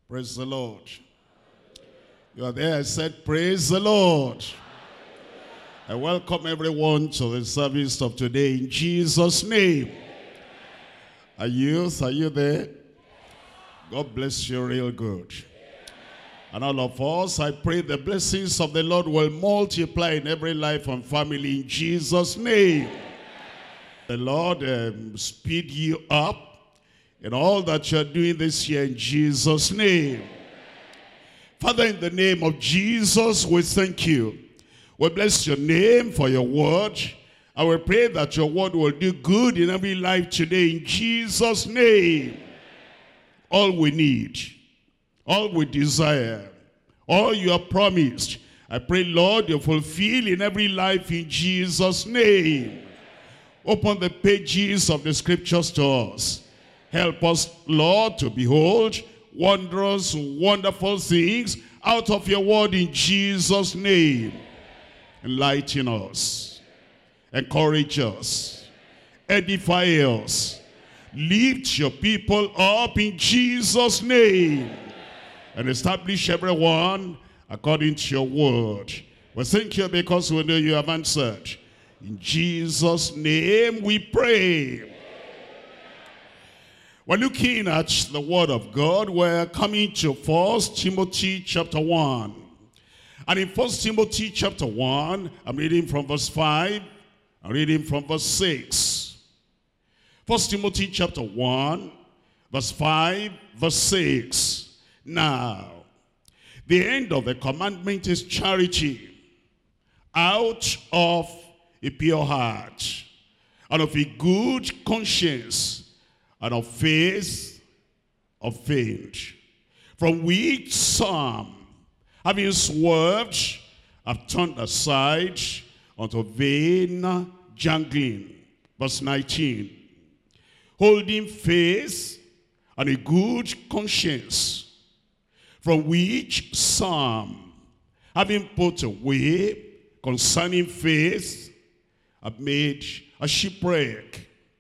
Praise the Lord. You are there, I said, praise the Lord. I welcome everyone to the service of today in Jesus' name. Are you there? God bless you real good. And all of us, I pray the blessings of the Lord will multiply in every life and family in Jesus' name. The Lord speed you up in all that you're doing this year in Jesus' name. Father, in the name of Jesus, we thank you. We bless your name for your word. I will pray that your word will do good in every life today in Jesus' name. All we need, all we desire, all you have promised, I pray, Lord, you fulfill in every life in Jesus' name. Open the pages of the scriptures to us. Help us, Lord, to behold wondrous, wonderful things out of your word in Jesus' name. Enlighten us, encourage us, edify us, lift your people up in Jesus' name, and establish everyone according to your word. We thank you because we know you have answered. In Jesus' name we pray. We're looking at the word of God. We're coming to 1 Timothy chapter 1. And in 1 Timothy chapter 1, I'm reading from verse 5. I'm reading from verse 6. 1 Timothy chapter 1, verse 5, verse 6. Now, the end of the commandment is charity, out of a pure heart, and of a good conscience, and of faith, of faith, from which some, having swerved, have turned aside unto vain jangling. Verse 19. Holding faith and a good conscience, from which some, having put away concerning faith, have made a shipwreck.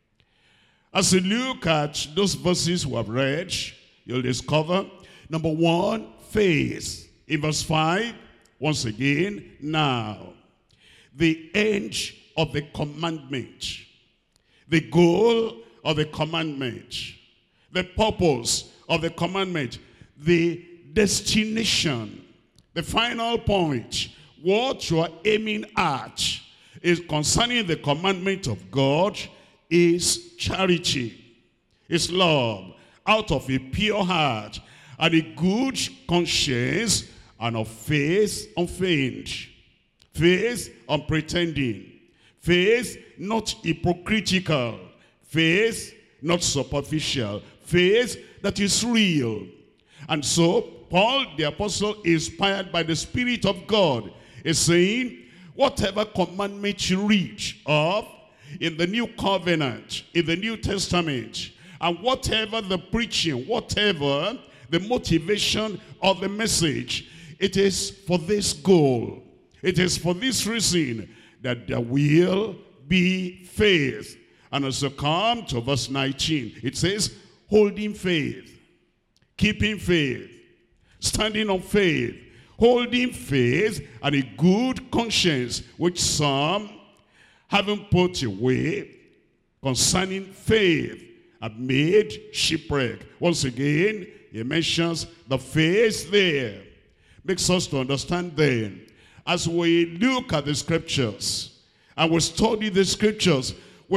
As you look at those verses we have read, you'll discover, number one, faith. In verse 5, once again, now, the end of the commandment, the goal of the commandment, the purpose of the commandment, the destination, the final point, what you are aiming at is concerning the commandment of God is charity, is love, out of a pure heart, and a good conscience, and of faith unfeigned, faith unpretending, faith not hypocritical, faith not superficial, faith that is real. And so, Paul the apostle, inspired by the Spirit of God, is saying, whatever commandment you read of in the New Covenant, in the New Testament, and whatever the preaching, whatever the motivation of the message, it is for this goal. It is for this reason that there will be faith. And as you come to verse 19, it says, holding faith, keeping faith, standing on faith, holding faith and a good conscience, which some, having put away concerning faith, have made shipwreck. Once again, he mentions the faith there. Makes us to understand then, as we look at the scriptures, and we study the scriptures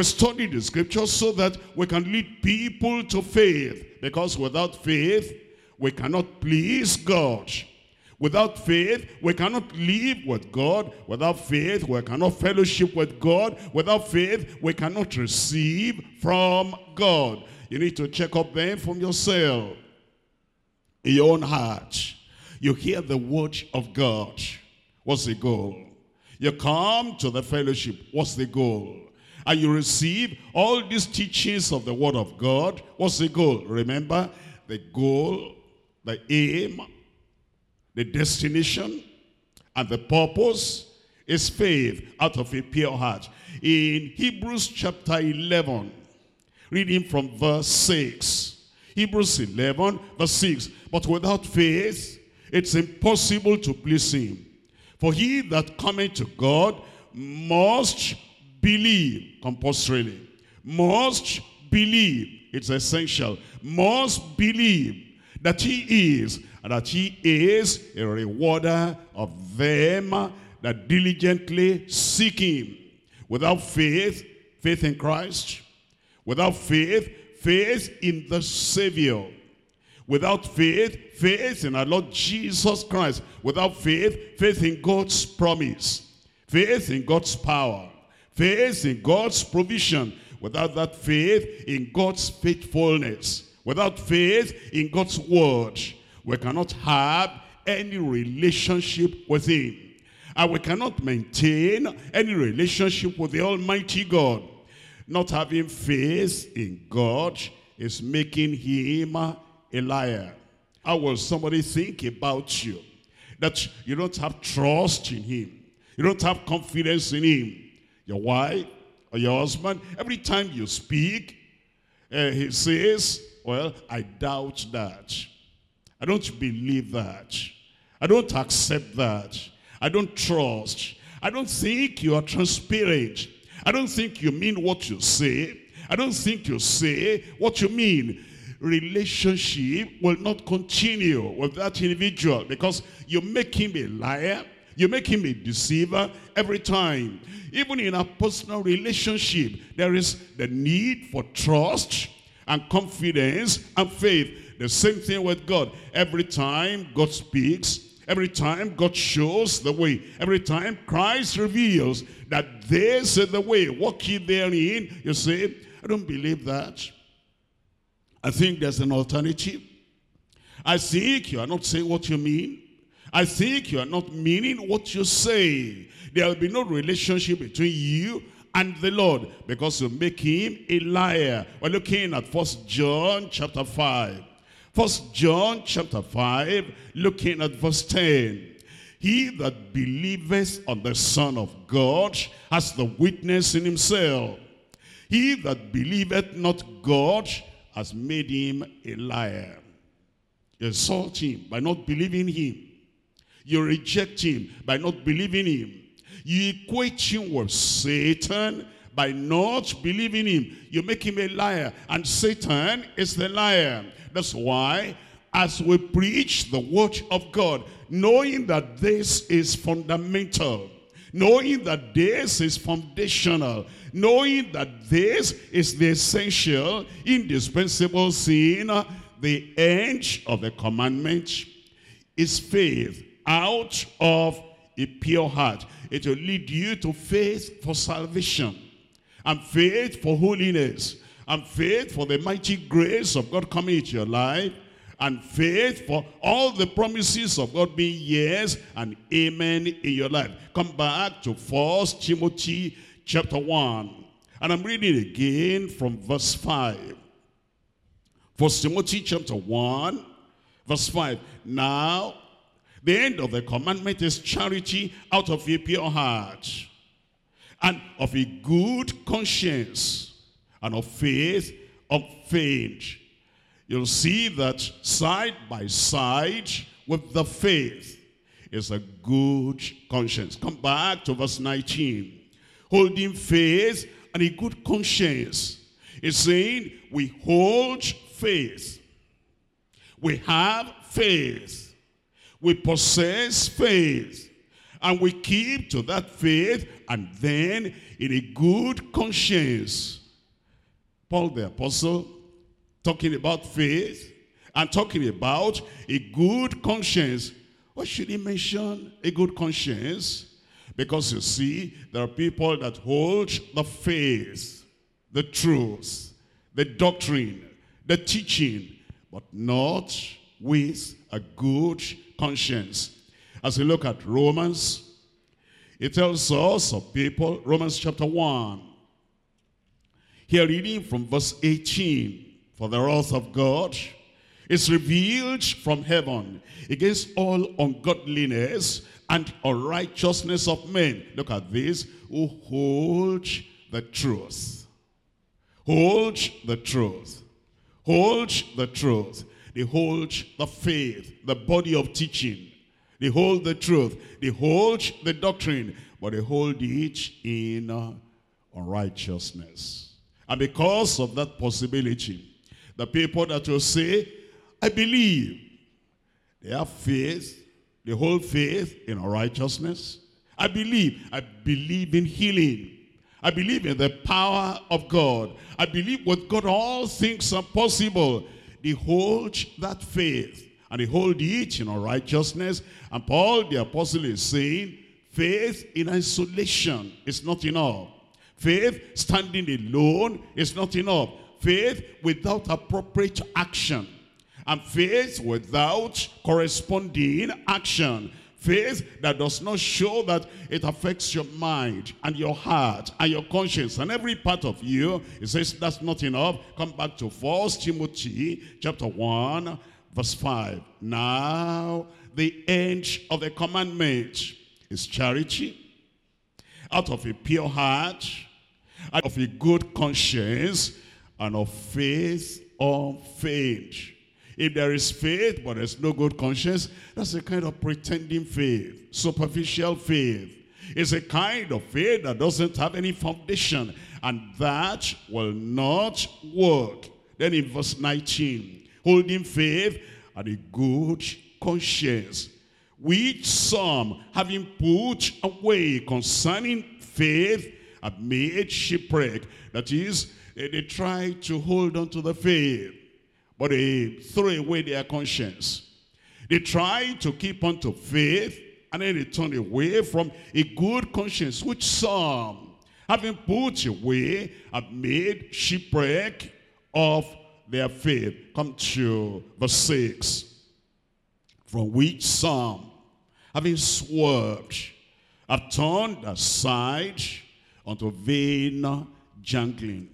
so that we can lead people to faith. Because without faith, we cannot please God. Without faith, we cannot live with God. Without faith, we cannot fellowship with God. Without faith, we cannot receive from God. You need to check up then from yourself, in your own heart. You hear the word of God. What's the goal? You come to the fellowship. What's the goal? And you receive all these teachings of the word of God. What's the goal? Remember, the goal, the aim, the destination, and the purpose is faith out of a pure heart. In Hebrews chapter 11, reading from verse 6, Hebrews 11, verse 6. But without faith, it's impossible to please him. For he that cometh to God must believe, compulsorily. Must believe, it's essential. Must believe that he is, and that he is a rewarder of them that diligently seek him. Without faith, faith in Christ. Without faith, faith in the Savior. Without faith, faith in our Lord Jesus Christ. Without faith, faith in God's promise. Faith in God's power. Faith in God's provision. Without that faith in God's faithfulness. Without faith in God's word, we cannot have any relationship with him. And we cannot maintain any relationship with the Almighty God. Not having faith in God is making him a liar. How will somebody think about you? That you don't have trust in him. You don't have confidence in him. Your wife or your husband, every time you speak, he says, well, I doubt that. I don't believe that. I don't accept that. I don't trust. I don't think you are transparent. I don't think you mean what you say. I don't think you say what you mean. Relationship will not continue with that individual because you make him a liar. You make him a deceiver every time. Even in a personal relationship, there is the need for trust and confidence and faith. The same thing with God. Every time God speaks, every time God shows the way, every time Christ reveals that this is the way, walk ye therein, you say, I don't believe that. I think there's an alternative. I think you are not saying what you mean. I think you are not meaning what you say. There will be no relationship between you and the Lord because you make him a liar. We're looking at 1 John chapter 5. 1 John chapter 5, looking at verse 10. He that believeth on the Son of God has the witness in himself. He that believeth not God has made him a liar. You insult him by not believing him. You reject him by not believing him. You equate him with Satan by not believing him. You make him a liar, and Satan is the liar. That's why, as we preach the word of God, knowing that this is fundamental, knowing that this is foundational, knowing that this is the essential, indispensable thing, the end of the commandment is faith out of a pure heart. It will lead you to faith for salvation, and faith for holiness, and faith for the mighty grace of God coming into your life, and faith for all the promises of God being yes and amen in your life. Come back to 1 Timothy chapter 1. And I'm reading again from verse 5. 1 Timothy chapter 1, verse 5. Now, the end of the commandment is charity out of a pure heart, and of a good conscience, and of faith unfeigned. You'll see that side by side with the faith is a good conscience. Come back to verse 19. Holding faith and a good conscience. It's saying we hold faith. We have faith. We possess faith, and we keep to that faith, and then in a good conscience. Paul the apostle, talking about faith and talking about a good conscience. Why should he mention a good conscience? Because you see, there are people that hold the faith, the truth, the doctrine, the teaching, but not with a good conscience. As we look at Romans, it tells us of people, Romans chapter 1. Here reading from verse 18. For the wrath of God is revealed from heaven against all ungodliness and unrighteousness of men. Look at this. Who hold the truth. Hold the truth. hold the truth. They hold the faith, the body of teaching. They hold the truth. They hold the doctrine. But they hold it in unrighteousness. And because of that possibility, the people that will say, I believe, they have faith, they hold faith in unrighteousness. I believe in healing. I believe in the power of God. I believe with God all things are possible. They hold that faith, and they hold it in unrighteousness. And Paul the apostle is saying, faith in isolation is not enough. Faith standing alone is not enough. Faith without appropriate action. And faith without corresponding action. Faith that does not show that it affects your mind and your heart and your conscience and every part of you. It says that's not enough. Come back to 1 Timothy chapter 1 verse 5. Now the end of the commandment is charity, out of a pure heart, out of a good conscience, and of faith unfeigned. If there is faith, but there's no good conscience, that's a kind of pretending faith, superficial faith. It's a kind of faith that doesn't have any foundation, and that will not work. Then in verse 19, holding faith and a good conscience, which some, having put away concerning faith, have made shipwreck. That is, they try to hold on to the faith, but they throw away their conscience. They try to keep on to faith, and then they turn away from a good conscience, which some, having put away, have made shipwreck of their faith. Come to verse 6. From which some, having swerved, have turned aside unto vain jangling.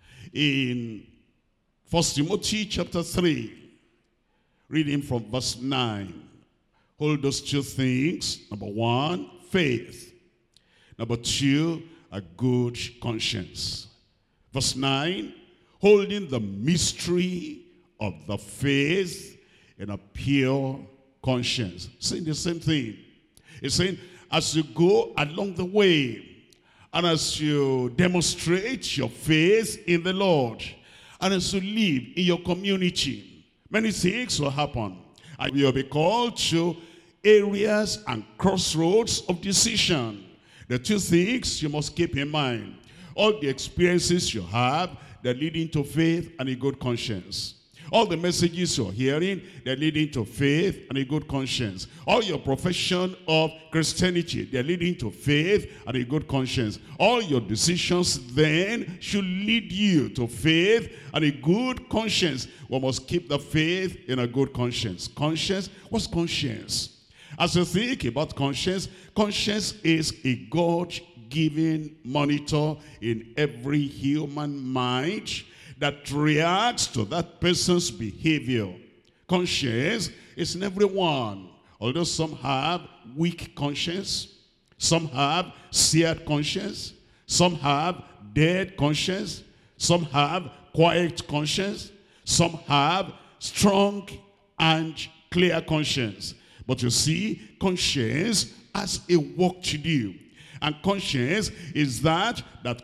In 1 Timothy chapter 3, reading from verse 9. Hold those two things. Number one, faith. Number two, a good conscience. Verse 9, holding the mystery of the faith in a pure conscience. Saying the same thing. It's saying, as you go along the way, and as you demonstrate your faith in the Lord, and as you live in your community, many things will happen. And you'll be called to areas and crossroads of decision. The two things you must keep in mind. All the experiences you have, they're leading to faith and a good conscience. All the messages you're hearing, they're leading to faith and a good conscience. All your profession of Christianity, they're leading to faith and a good conscience. All your decisions then should lead you to faith and a good conscience. We must keep the faith in a good conscience. Conscience? What's conscience? As you think about conscience, conscience is a God-given monitor in every human mind that reacts to that person's behavior. Conscience is in everyone. Although some have weak conscience, some have seared conscience, some have dead conscience, some have quiet conscience, some have strong and clear conscience. But you see, conscience has a work to do. And conscience is that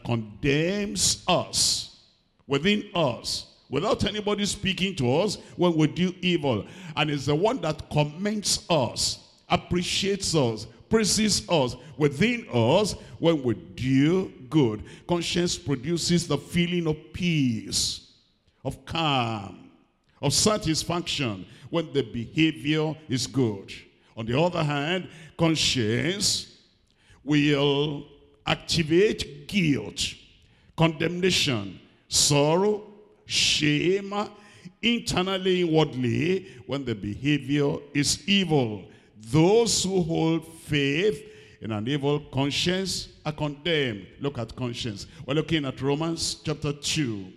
condemns us. Within us, without anybody speaking to us when we do evil. And it's the one that commends us, appreciates us, praises us within us when we do good. Conscience produces the feeling of peace, of calm, of satisfaction when the behavior is good. On the other hand, conscience will activate guilt, condemnation, sorrow, shame, internally, inwardly, when the behavior is evil. Those who hold faith in an evil conscience are condemned. Look at conscience. We're looking at Romans chapter 2.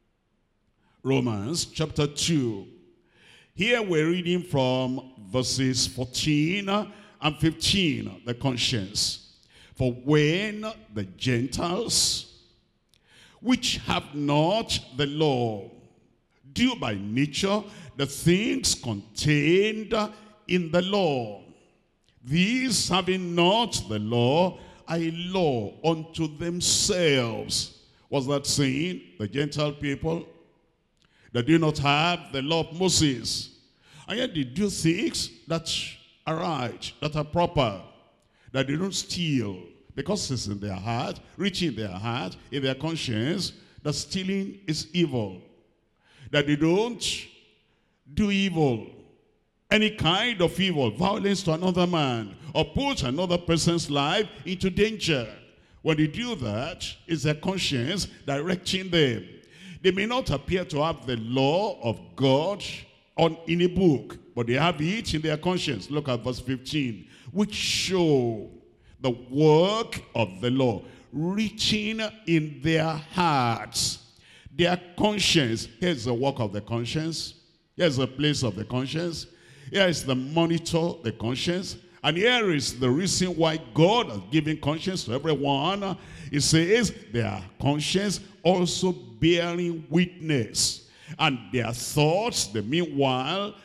Romans chapter 2. Here we're reading from verses 14 and 15, the conscience. For when the Gentiles, which have not the law, do by nature the things contained in the law. These, having not the law, are a law unto themselves. What's that saying? The Gentile people that do not have the law of Moses, and yet they do things that are right, that are proper, that they don't steal, because it's in their heart, reaching in their heart, in their conscience, that stealing is evil, that they don't do evil, any kind of evil, violence to another man, or put another person's life into danger. When they do that, it's their conscience directing them. They may not appear to have the law of God in a book, but they have it in their conscience. Look at verse 15. Which show the work of the law written in their hearts. Their conscience. Here's the work of the conscience. Here's the place of the conscience. Here is the monitor, the conscience. And here is the reason why God has given conscience to everyone. It says their conscience also bearing witness. And their thoughts, the meanwhile,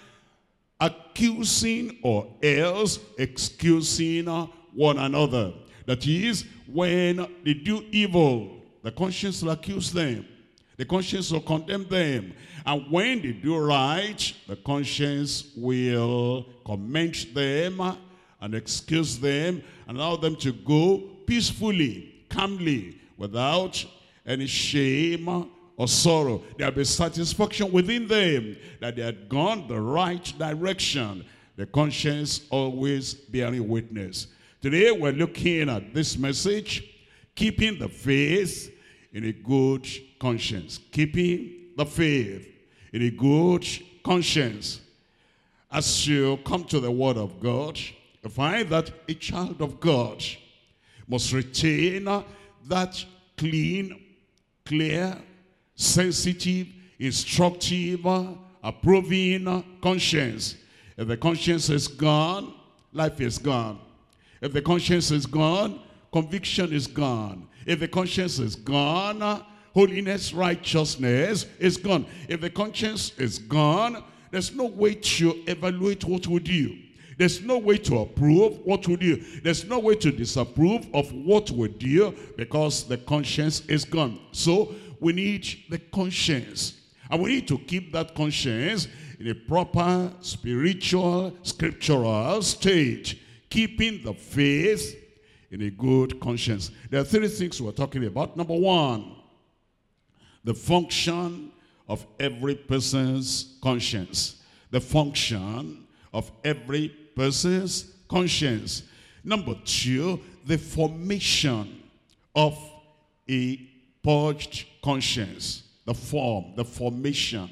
accusing or else excusing one another. That is, when they do evil, the conscience will accuse them. The conscience will condemn them. And when they do right, the conscience will commend them and excuse them and allow them to go peacefully, calmly, without any shame or sorrow. There will be satisfaction within them that they had gone the right direction. The conscience always bearing witness. Today we're looking at this message, keeping the faith in a good conscience. Keeping the faith in a good conscience. As you come to the word of God, you find that a child of God must retain that clean, clear, sensitive, instructive, approving conscience. If the conscience is gone, life is gone. If the conscience is gone, conviction is gone. If the conscience is gone, holiness, righteousness is gone. If the conscience is gone, there's no way to evaluate what we do. There's no way to approve what we do. There's no way to disapprove of what we do because the conscience is gone. So we need the conscience. And we need to keep that conscience in a proper spiritual, scriptural state. Keeping the faith in a good conscience. There are three things we're talking about. Number one, the function of every person's conscience. The function of every person's conscience. Number two, the formation of a purged conscience. The formation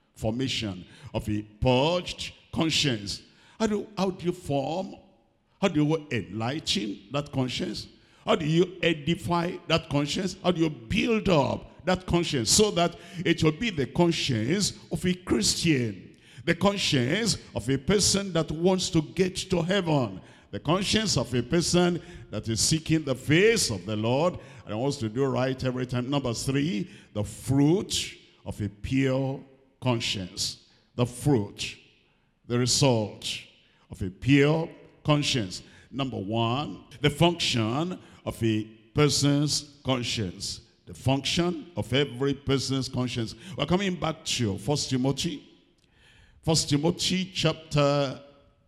of a purged conscience. How do you form? How do you enlighten that conscience? How do you edify that conscience? How do you build up that conscience so that it will be the conscience of a Christian? The conscience of a person that wants to get to heaven. The conscience of a person that is seeking the face of the Lord and wants to do right every time. Number three, the fruit of a pure conscience. The fruit, the result of a pure conscience. Number one, the function of a person's conscience. The function of every person's conscience. We're coming back to 1 Timothy. 1 Timothy chapter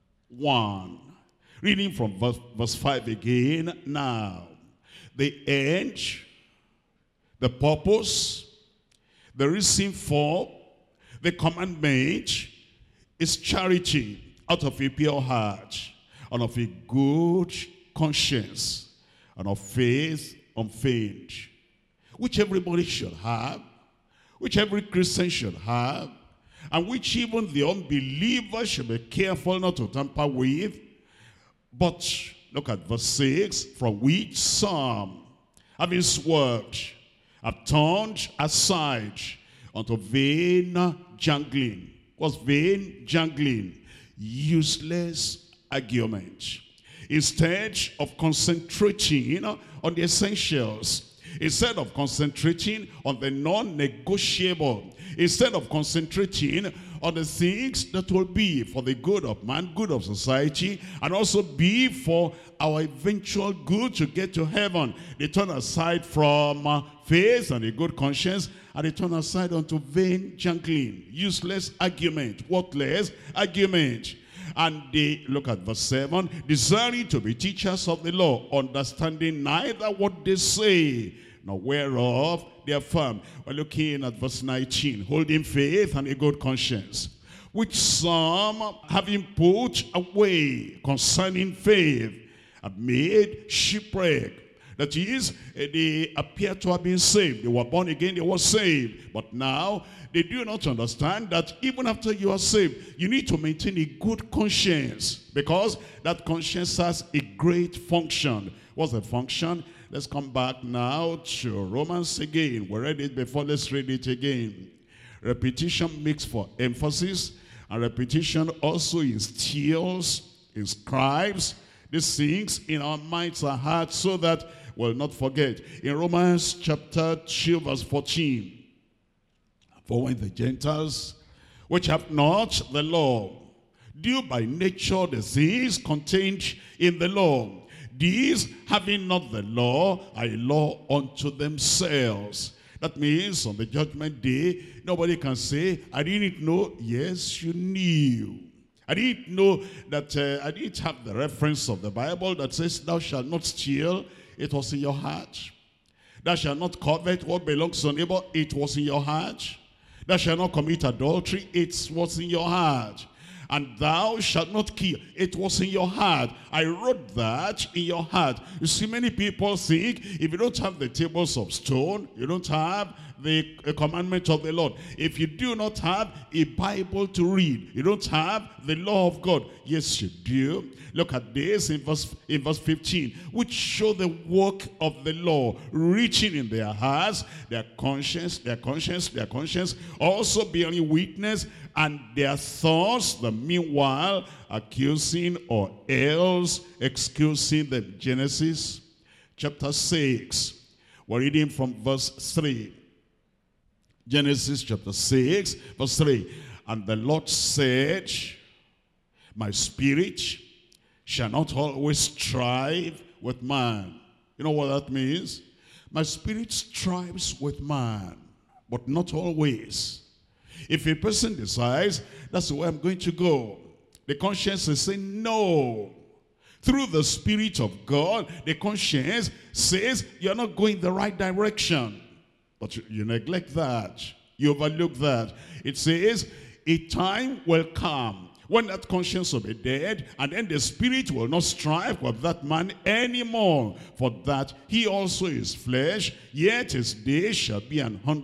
1. Reading from verse 5 again. Now, the end, the purpose, the reason for the commandment is charity out of a pure heart, and of a good conscience, and of faith unfeigned, which everybody should have, which every Christian should have, and which even the unbeliever should be careful not to tamper with. But look at verse 6, from which some, having swerved, have turned aside unto vain jangling. What's vain jangling? Useless argument. Instead of concentrating on the essentials, Instead of concentrating on the non-negotiable, instead of concentrating on the things that will be for the good of man, good of society, and also be for our eventual good to get to heaven, they turn aside from faith and a good conscience, and they turn aside unto vain jangling, useless argument, worthless argument. And they, look at verse 7, desiring to be teachers of the law, understanding neither what they say, nor whereof they affirm. We're looking at verse 19, holding faith and a good conscience, which some, having put away concerning faith, have made shipwreck. That is, they appear to have been saved. They were born again, they were saved. But now, they do not understand that even after you are saved, you need to maintain a good conscience, because that conscience has a great function. What's the function? Let's come back now to Romans again. We read it before, let's read it again. Repetition makes for emphasis, and repetition also instills, inscribes these things in our minds and hearts so that we'll not forget. In Romans chapter 2 verse 14, for when the Gentiles, which have not the law, do by nature the things contained in the law, these having not the law, are a law unto themselves. That means on the judgment day, nobody can say, I didn't know. Yes, you knew. I didn't know that, I didn't have the reference of the Bible that says, thou shalt not steal. It was in your heart. Thou shalt not covet what belongs to neighbor. It was in your heart. Thou shalt not commit adultery. It was in your heart. And thou shalt not kill. It was in your heart. I wrote that in your heart. You see, many people think if you don't have the tables of stone, you don't have the commandment of the Lord. If you do not have a Bible to read, you don't have the law of God. Yes, you do. Look at this in verse 15, which show the work of the law, reaching in their hearts, their conscience, also bearing witness, and their thoughts, the meanwhile, accusing or else excusing them. Genesis chapter 6. We're reading from verse 3. Genesis chapter 6, verse 3. And the Lord said, my spirit shall not always strive with man. You know what that means? My spirit strives with man, but not always. If a person decides, that's the way I'm going to go, the conscience is saying no. Through the Spirit of God, the conscience says you're not going the right direction. But you neglect that. You overlook that. It says, a time will come when that conscience will be dead, and then the spirit will not strive with that man anymore. For that he also is flesh, yet his days shall be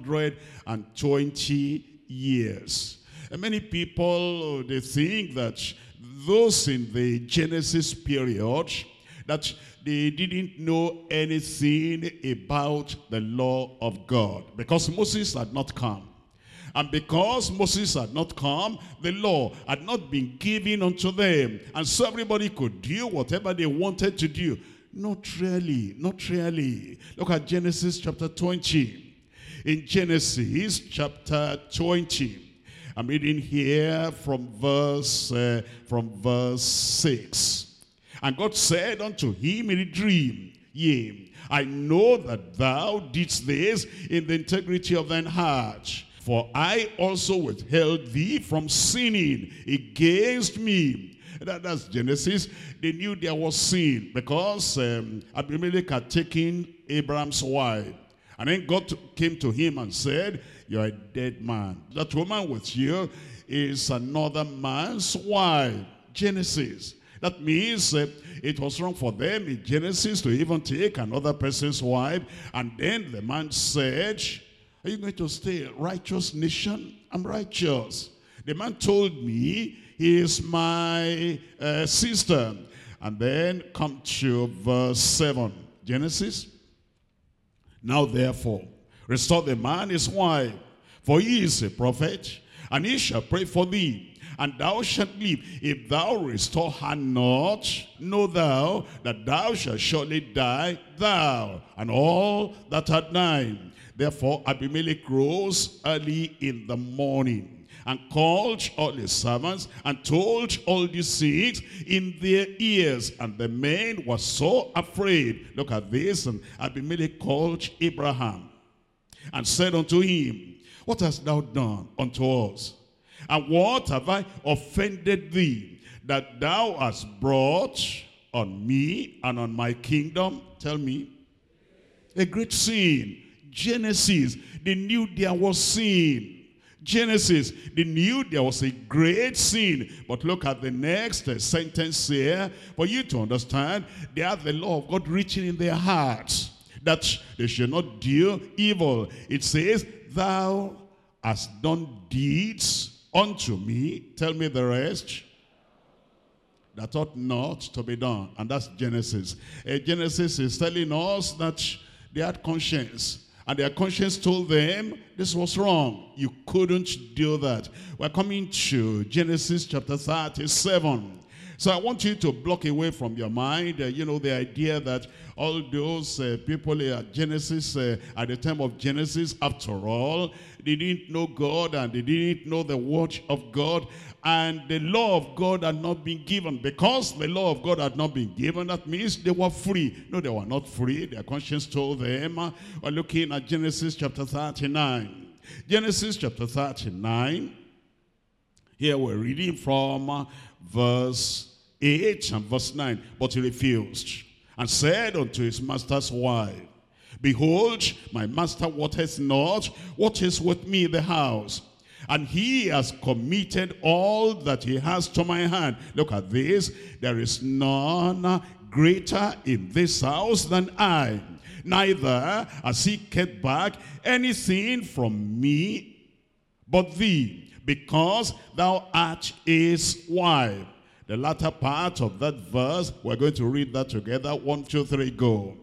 120 years. And many people, they think that those in the Genesis period, that they didn't know anything about the law of God, because Moses had not come. And because Moses had not come, the law had not been given unto them. And so everybody could do whatever they wanted to do. Not really, not really. Look at Genesis chapter 20. In Genesis chapter 20, I'm reading here from verse 6. And God said unto him in a dream, yea, I know that thou didst this in the integrity of thine heart. For I also withheld thee from sinning against me. That's Genesis. They knew there was sin because Abimelech had taken Abraham's wife. And then God came to him and said, you're a dead man. That woman with you is another man's wife. Genesis. That means it was wrong for them in Genesis to even take another person's wife. And then the man said, are you going to stay a righteous nation? I'm righteous. The man told me he is my sister. And then come to verse 7. Genesis. Now therefore, restore the man his wife, for he is a prophet, and he shall pray for thee, and thou shalt live. If thou restore her not, know thou that thou shalt surely die, thou and all that are thine. Therefore Abimelech rose early in the morning, and called all his servants, and told all these things in their ears. And the men were so afraid. Look at this. And Abimelech called Abraham, and said unto him, what hast thou done unto us? And what have I offended thee, that thou hast brought on me and on my kingdom? Tell me. A great sin. Genesis, they knew there was sin. Genesis, they knew there was a great sin. But look at the next sentence here. For you to understand, they have the law of God written in their hearts, that they should not do evil. It says, thou hast done deeds unto me. Tell me the rest. That ought not to be done. And that's Genesis. Genesis is telling us that they had conscience. And their conscience told them this was wrong. You couldn't do that. We're coming to Genesis chapter 37. So I want you to block away from your mind, the idea that all those people at Genesis, at the time of Genesis, after all, they didn't know God and they didn't know the word of God, and the law of God had not been given. Because the law of God had not been given, that means they were free. No, they were not free. Their conscience told them. We're looking at Genesis chapter 39. Genesis chapter 39. Here we're reading from verse 8 and verse 9. But he refused, and said unto his master's wife, behold, my master waters not what is with me in the house, and he has committed all that he has to my hand. Look at this. There is none greater in this house than I, neither has he kept back anything from me but thee, because thou art his wife. The latter part of that verse, we're going to read that together. 1, 2, 3, go.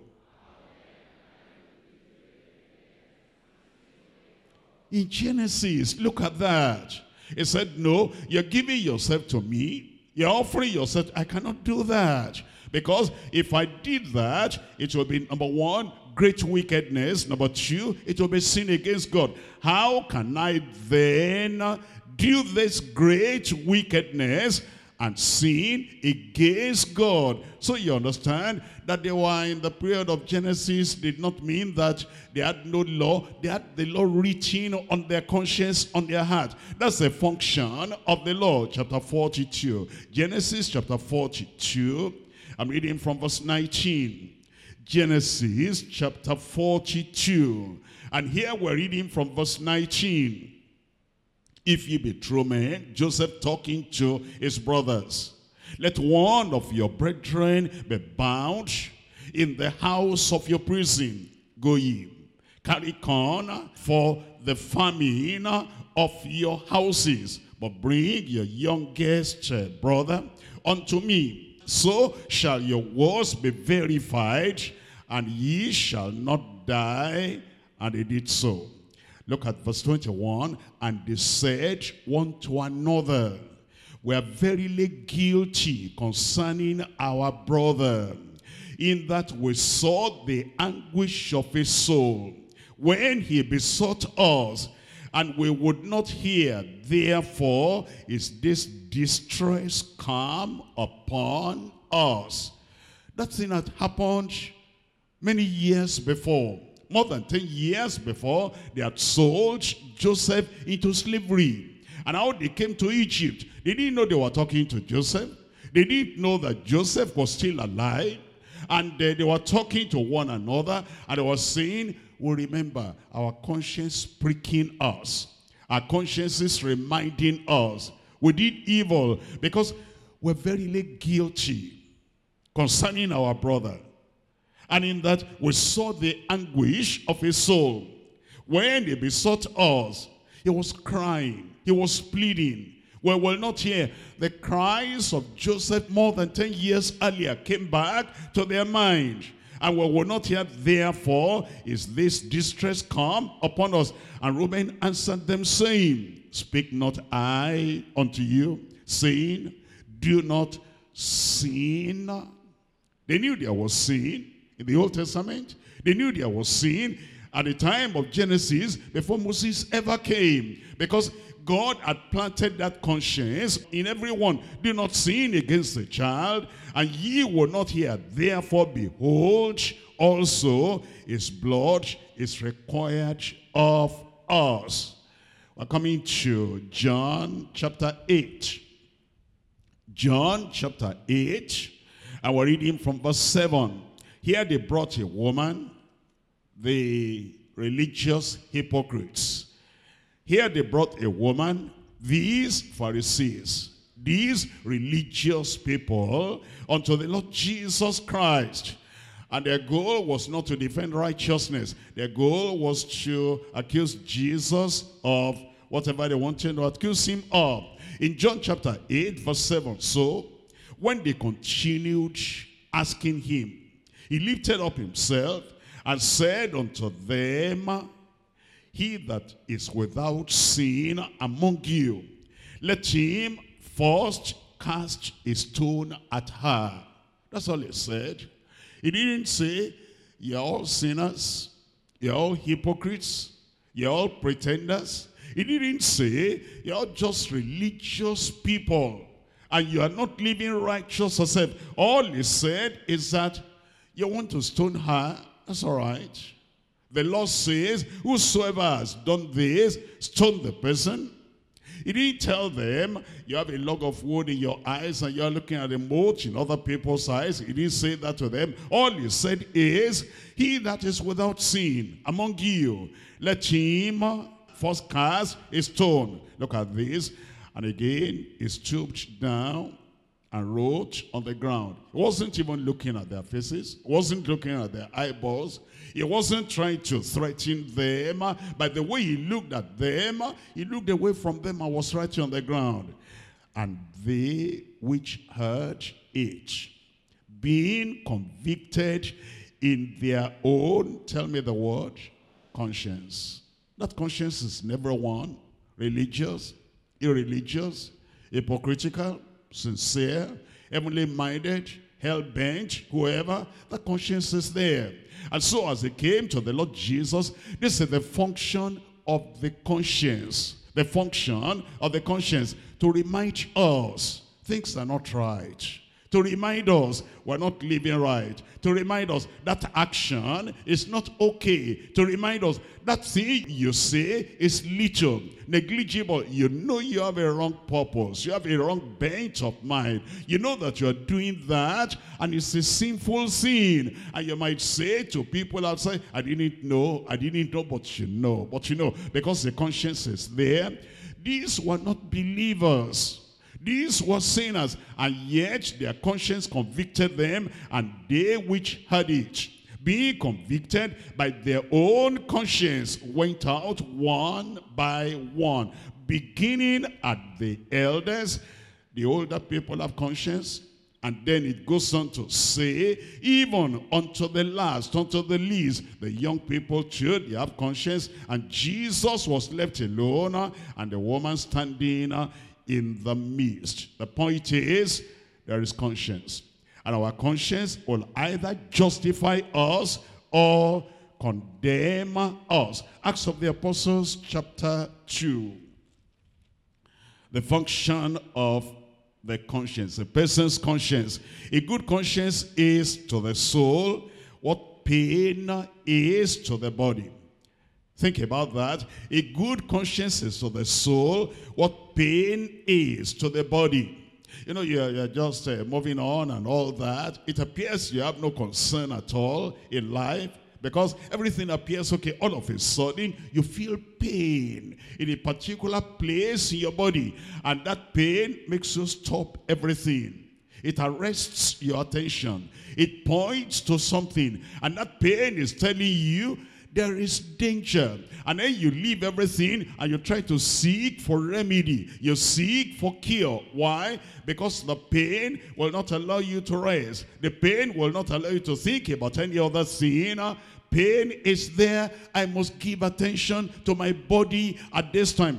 In Genesis, look at that. It said, no, you're giving yourself to me. You're offering yourself. I cannot do that. Because if I did that, it will be, number one, great wickedness. Number two, it will be sin against God. How can I then do this great wickedness and sin against God? So you understand that they were in the period of Genesis did not mean that they had no law. They had the law written on their conscience, on their heart. That's the function of the law. Chapter 42. Genesis chapter 42. I'm reading from verse 19. Genesis chapter 42. And here we're reading from verse 19. If ye be true men, Joseph talking to his brothers, let one of your brethren be bound in the house of your prison. Go ye, carry corn for the famine of your houses, but bring your youngest brother unto me. So shall your words be verified, and ye shall not die. And they did so. Look at verse 21. And they said one to another, we are verily guilty concerning our brother, in that we saw the anguish of his soul when he besought us, and we would not hear. Therefore is this distress come upon us. That thing had happened many years before. More than 10 years before, they had sold Joseph into slavery. And how they came to Egypt, they didn't know they were talking to Joseph. They didn't know that Joseph was still alive. And they were talking to one another, and they were saying, we remember our conscience pricking us. Our consciences reminding us we did evil because we're very guilty concerning our brother. And in that we saw the anguish of his soul. When he besought us, he was crying, he was pleading. We will not hear. The cries of Joseph more than 10 years earlier came back to their mind. And we will not hear, therefore is this distress come upon us. And Reuben answered them saying, speak not I unto you, saying, do not sin. They knew there was sin in the Old Testament. They knew there was sin at the time of Genesis before Moses ever came, because God had planted that conscience in everyone. Do not sin against the child, and ye will not hear. Therefore, behold, also his blood is required of us. We're coming to John chapter 8. John chapter 8, and we're reading from verse 7. Here they brought a woman, the religious hypocrites. Here they brought a woman, these Pharisees, these religious people, unto the Lord Jesus Christ. And their goal was not to defend righteousness. Their goal was to accuse Jesus of whatever they wanted to accuse him of. In John chapter 8, verse 7, so when they continued asking him, he lifted up himself and said unto them, he that is without sin among you, let him first cast a stone at her. That's all he said. He didn't say, you're all sinners, you're all hypocrites, you're all pretenders. He didn't say, you're all just religious people, and you are not living righteous yourself. All he said is that you want to stone her, that's all right. The law says, whosoever has done this, stone the person. He didn't tell them, you have a log of wood in your eyes and you're looking at a mote in other people's eyes. He didn't say that to them. All he said is, he that is without sin among you, let him first cast a stone. Look at this. And again, he stooped down and wrote on the ground. He wasn't even looking at their faces. He wasn't looking at their eyeballs. He wasn't trying to threaten them. By the way he looked at them, he looked away from them and was writing on the ground. And they which heard it, being convicted in their own, tell me the word, conscience. That conscience is never one. Religious, irreligious, hypocritical, sincere, heavenly minded, hell-bent, whoever, the conscience is there. And so as they came to the Lord Jesus, this is the function of the conscience. The function of the conscience to remind us things are not right. To remind us we're not living right. To remind us that action is not okay. To remind us that thing you say is little, negligible. You know you have a wrong purpose. You have a wrong bent of mind. You know that you are doing that and it's a sinful sin. And you might say to people outside, I didn't know, but you know. But you know, because the conscience is there. These were not believers. These were sinners, and yet their conscience convicted them, and they which heard it, being convicted by their own conscience, went out one by one, beginning at the elders. The older people have conscience, and then it goes on to say, even unto the last, unto the least, the young people too, they have conscience, and Jesus was left alone, and the woman standing in the midst. The point is, there is conscience. And our conscience will either justify us or condemn us. Acts of the Apostles chapter 2. The function of the conscience, a person's conscience. A good conscience is to the soul what pain is to the body. Think about that. A good conscience is to the soul what pain is to the body. You know, you're just moving on and all that. It appears you have no concern at all in life because everything appears okay. All of a sudden, you feel pain in a particular place in your body. And that pain makes you stop everything. It arrests your attention. It points to something. And that pain is telling you, there is danger. And then you leave everything and you try to seek for remedy. You seek for cure. Why? Because the pain will not allow you to rest. The pain will not allow you to think about any other thing. Pain is there. I must give attention to my body at this time.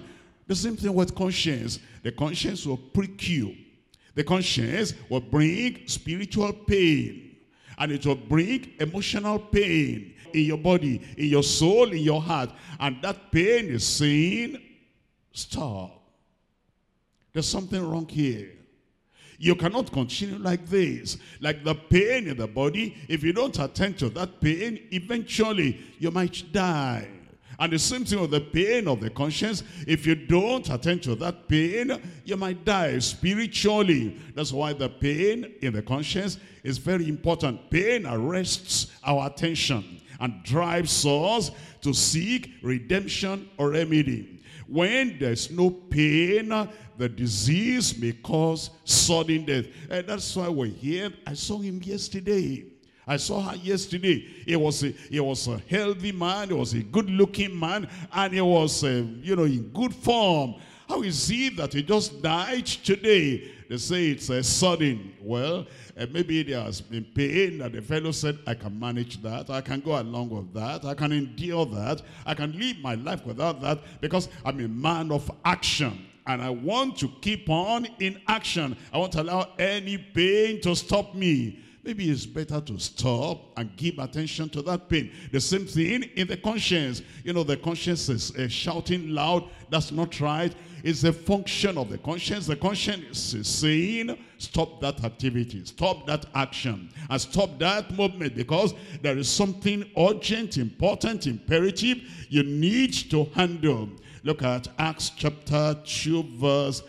The same thing with conscience. The conscience will prick you. The conscience will bring spiritual pain. And it will bring emotional pain in your body, in your soul, in your heart. And that pain is saying, stop. There's something wrong here. You cannot continue like this. Like the pain in the body, if you don't attend to that pain, eventually you might die. And the same thing with the pain of the conscience. If you don't attend to that pain, you might die spiritually. That's why the pain in the conscience is very important. Pain arrests our attention and drives us to seek redemption or remedy. When there's no pain, the disease may cause sudden death. And that's why we're here. I saw him yesterday. I saw her yesterday. He was a healthy man. He was a good-looking man. And he was, in good form. How is it that he just died today? They say it's sudden. Well, maybe there has been pain that the fellow said, I can manage that. I can go along with that. I can endure that. I can live my life without that because I'm a man of action. And I want to keep on in action. I won't allow any pain to stop me. Maybe it's better to stop and give attention to that pain. The same thing in the conscience. The conscience is shouting loud. That's not right. It's a function of the conscience. The conscience is saying, stop that activity, stop that action, and stop that movement because there is something urgent, important, imperative you need to handle. Look at Acts chapter 2, verse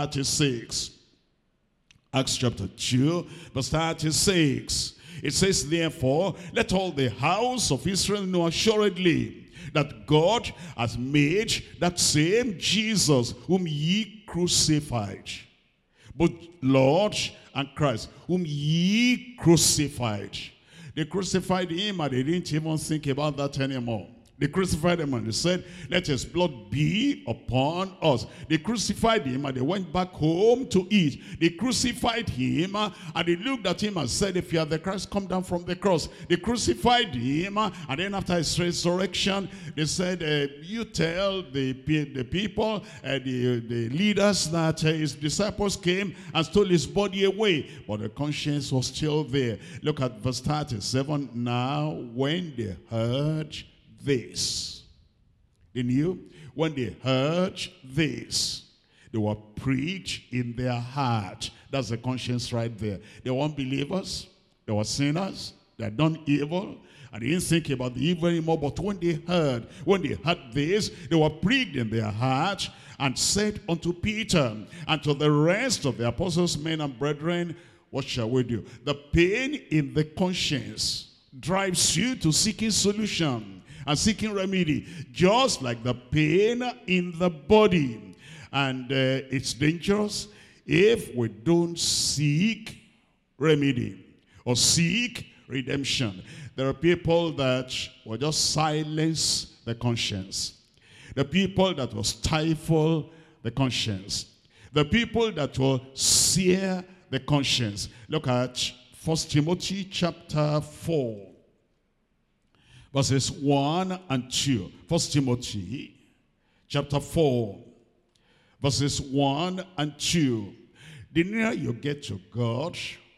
36. Acts chapter 2, verse 36. It says, therefore, let all the house of Israel know assuredly that God has made that same Jesus whom ye crucified, both Lord and Christ, whom ye crucified. They crucified him and they didn't even think about that anymore. They crucified him and they said, let his blood be upon us. They crucified him and they went back home to eat. They crucified him and they looked at him and said, if you are the Christ, come down from the cross. They crucified him and then after his resurrection, they said, you tell the people, the leaders that his disciples came and stole his body away. But the conscience was still there. Look at verse 37. Now when they heard this, they knew when they heard this, they were pricked in their heart. That's the conscience right there. They were unbelievers, they were sinners, they had done evil, and they didn't think about the evil anymore. But when they heard this, they were pricked in their heart and said unto Peter and to the rest of the apostles, men and brethren, what shall we do? The pain in the conscience drives you to seeking solution and seeking remedy, just like the pain in the body. And it's dangerous if we don't seek remedy or seek redemption. There are people that will just silence the conscience. The people that will stifle the conscience. The people that will sear the conscience. Look at 1 Timothy chapter 4. Verses 1 and 2. 1 Timothy chapter 4. Verses 1 and 2. The nearer you get to God,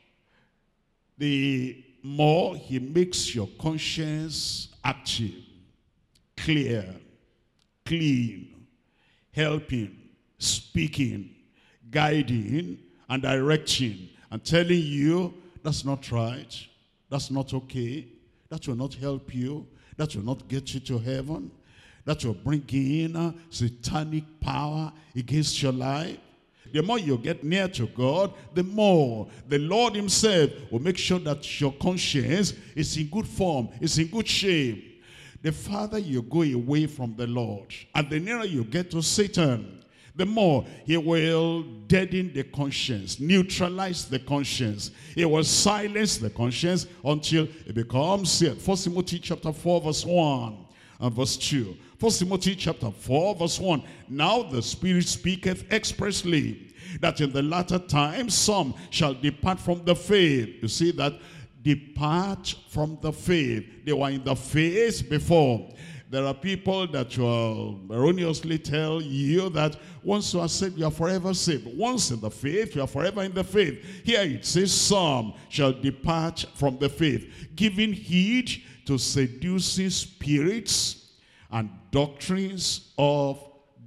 the more he makes your conscience active, clear, clean, helping, speaking, guiding, and directing, and telling you, that's not right, that's not okay, that will not help you, that will not get you to heaven, that will bring in satanic power against your life. The more you get near to God, the more the Lord himself will make sure that your conscience is in good form, is in good shape. The farther you go away from the Lord, and the nearer you get to Satan, the more he will deaden the conscience, neutralize the conscience. He will silence the conscience until it becomes sealed. 1 Timothy chapter 4 verse 1 and verse 2. 1 Timothy chapter 4 verse 1. Now the Spirit speaketh expressly that in the latter times some shall depart from the faith. You see that? Depart from the faith. They were in the faith before. There are people that will erroneously tell you that once you are saved, you are forever saved. Once in the faith, you are forever in the faith. Here it says, some shall depart from the faith, giving heed to seducing spirits and doctrines of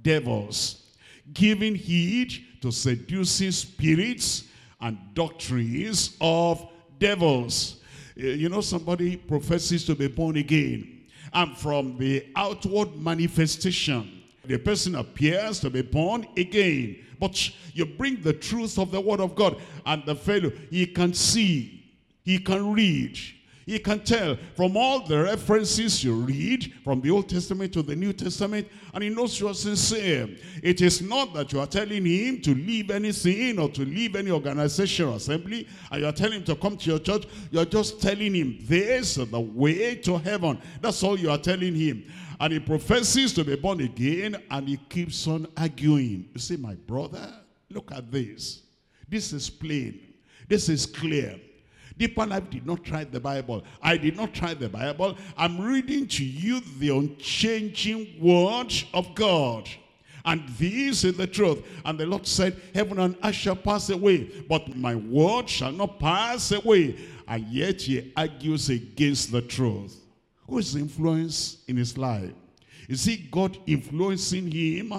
devils. Giving heed to seducing spirits and doctrines of devils. You know, somebody professes to be born again, and from the outward manifestation, the person appears to be born again. But you bring the truth of the word of God, and the fellow, he can see, he can read, he can tell from all the references you read from the Old Testament to the New Testament, and he knows you are sincere. It is not that you are telling him to leave anything or to leave any organization or assembly, and you are telling him to come to your church. You are just telling him this is the way to heaven. That's all you are telling him. And he professes to be born again, and he keeps on arguing. You say, my brother, look at this. This is plain. This is clear. Deeper Life did not try the Bible. I did not try the Bible. I'm reading to you the unchanging word of God. And this is the truth. And the Lord said, heaven and earth shall pass away, but my word shall not pass away. And yet he argues against the truth. Who is the influence in his life? Is it God influencing him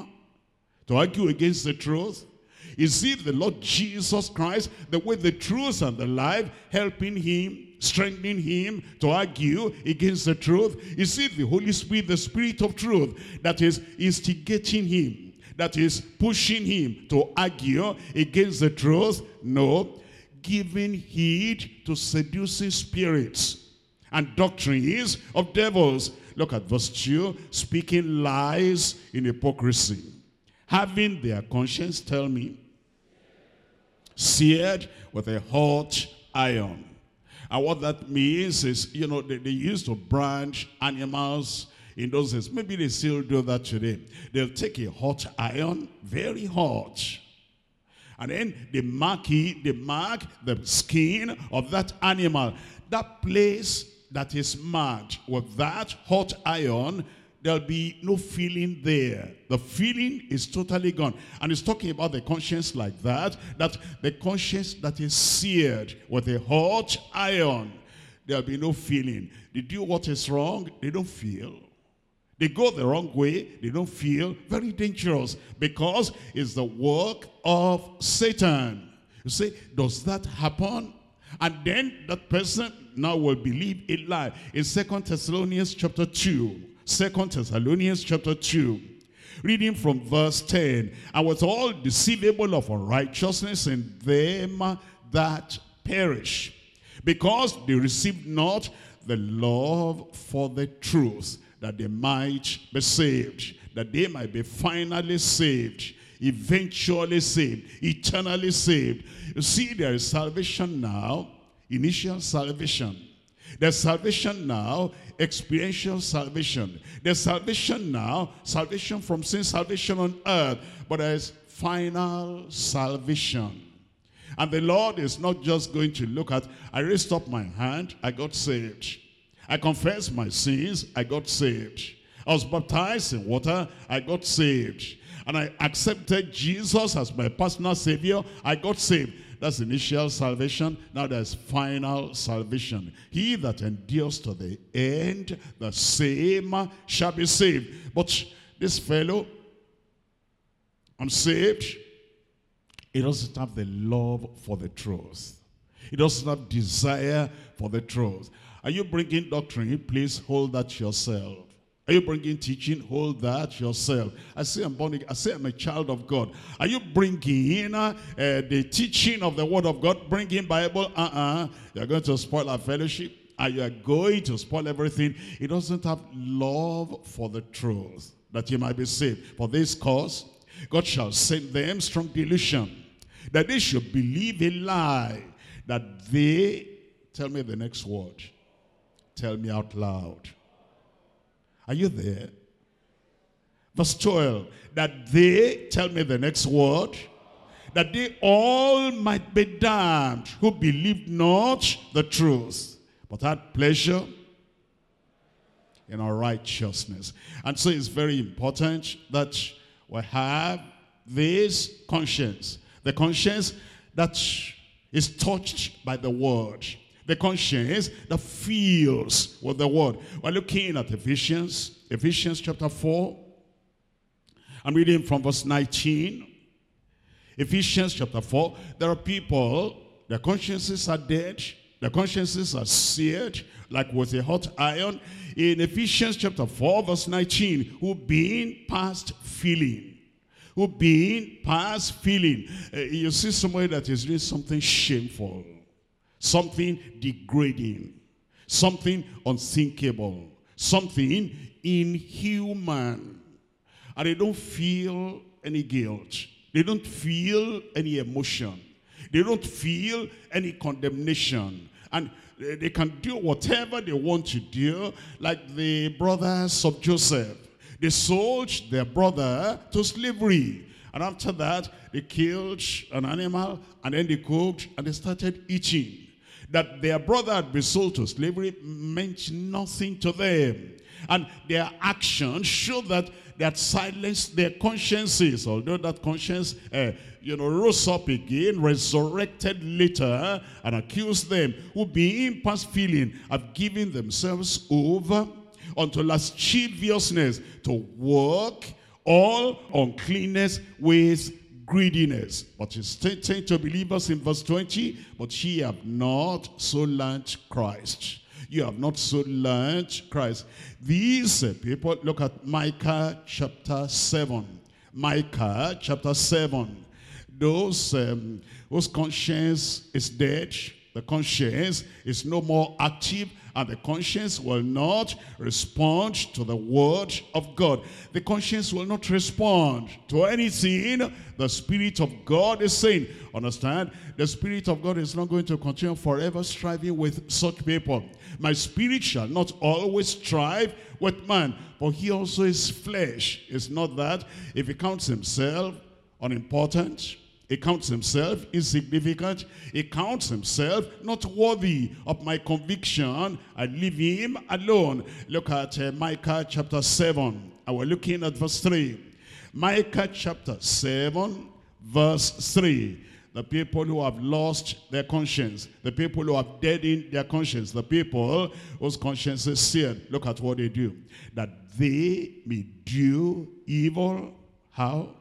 to argue against the truth? Is it the Lord Jesus Christ, the way, the truth, and the life, helping him, strengthening him to argue against the truth? Is it the Holy Spirit, the Spirit of truth, that is instigating him, that is pushing him to argue against the truth? No. Giving heed to seducing spirits and doctrines of devils. Look at verse 2. Speaking lies in hypocrisy, having their conscience, tell me, seared with a hot iron. And what that means is, you know, they used to brand animals in those days. Maybe they still do that today. They'll take a hot iron, very hot, and then they mark the skin of that animal. That place that is marked with that hot iron, there'll be no feeling there. The feeling is totally gone. And it's talking about the conscience like that the conscience that is seared with a hot iron, there'll be no feeling. They do what is wrong, they don't feel. They go the wrong way, they don't feel. Very dangerous, because it's the work of Satan. You say, does that happen? And then that person now will believe a lie. In 2 Thessalonians chapter 2, 2 Thessalonians chapter 2, reading from verse 10, and with all deceivable of unrighteousness in them that perish, because they received not the love for the truth, that they might be saved, that they might be finally saved, eventually saved, eternally saved. You see, there is salvation now, initial salvation. There's salvation now, experiential salvation. There's salvation now, salvation from sin, salvation on earth. But there's final salvation. And the Lord is not just going to look at, I raised up my hand, I got saved. I confessed my sins, I got saved. I was baptized in water, I got saved. And I accepted Jesus as my personal Savior, I got saved. That's initial salvation. Now there's final salvation. He that endures to the end, the same shall be saved. But this fellow, I'm saved, he doesn't have the love for the truth. He doesn't have desire for the truth. Are you bringing doctrine? Please hold that yourself. Are you bringing teaching? Hold that yourself. I say I'm born again. I say I'm a child of God. Are you bringing the teaching of the word of God? Bringing Bible? You're going to spoil our fellowship. And you are going to spoil everything. He doesn't have love for the truth, that you might be saved. For this cause, God shall send them strong delusion, that they should believe a lie, that they, tell me the next word. Tell me out loud. Are you there? Verse 12, that they, tell me the next word, that they all might be damned who believed not the truth, but had pleasure in our righteousness. And so it's very important that we have this conscience. The conscience that is touched by the word. The conscience that feels with the word. We're looking at Ephesians chapter 4. I'm reading from verse 19. Ephesians chapter 4. There are people, their consciences are dead. Their consciences are seared like with a hot iron. In Ephesians chapter 4 verse 19, who being past feeling. Who being past feeling. You see somebody that is doing something shameful. Something degrading. Something unthinkable. Something inhuman. And they don't feel any guilt. They don't feel any emotion. They don't feel any condemnation. And they can do whatever they want to do, like the brothers of Joseph. They sold their brother to slavery. And after that, they killed an animal, and then they cooked, and they started eating. That their brother had been sold to slavery meant nothing to them. And their actions showed that they had silenced their consciences, although that conscience rose up again, resurrected later, and accused them, who being past feeling have given themselves over unto lasciviousness, to work all uncleanness with greediness. But he's stating to believers in verse 20, but ye have not so learned Christ. You have not so learned Christ. These people, look at Micah chapter 7. Micah chapter 7. Those whose conscience is dead, the conscience is no more active, and the conscience will not respond to the word of God. The conscience will not respond to anything the Spirit of God is saying. Understand? The Spirit of God is not going to continue forever striving with such people. My spirit shall not always strive with man, for he also is flesh. It's not that if he counts himself unimportant, he counts himself insignificant, he counts himself not worthy of my conviction, I leave him alone. Look at Micah chapter 7, and we're looking at verse 3. Micah chapter 7, verse 3. The people who have lost their conscience, the people who have deadened their conscience, the people whose conscience is seared. Look at what they do. That they may do evil. How?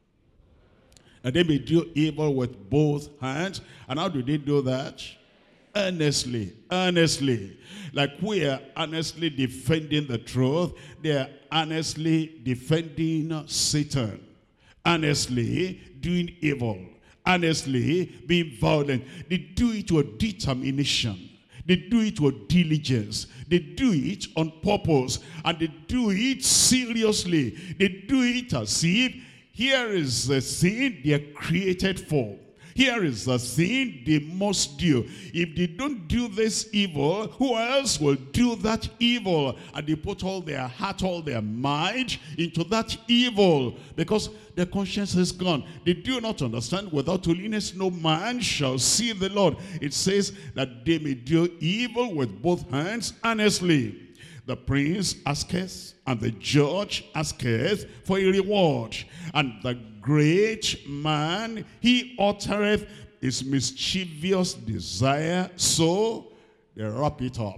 That they may do evil with both hands. And how do they do that? Earnestly, earnestly. Like we are earnestly defending the truth, they are earnestly defending Satan. Earnestly doing evil. Honestly being violent. They do it with determination. They do it with diligence. They do it on purpose. And they do it seriously. They do it as if here is the thing they are created for. Here is the thing they must do. If they don't do this evil, who else will do that evil? And they put all their heart, all their mind into that evil, because their conscience is gone. They do not understand, without holiness no man shall see the Lord. It says that they may do evil with both hands earnestly. The prince asketh, and the judge asketh for a reward. And the great man, he uttereth his mischievous desire, so they wrap it up.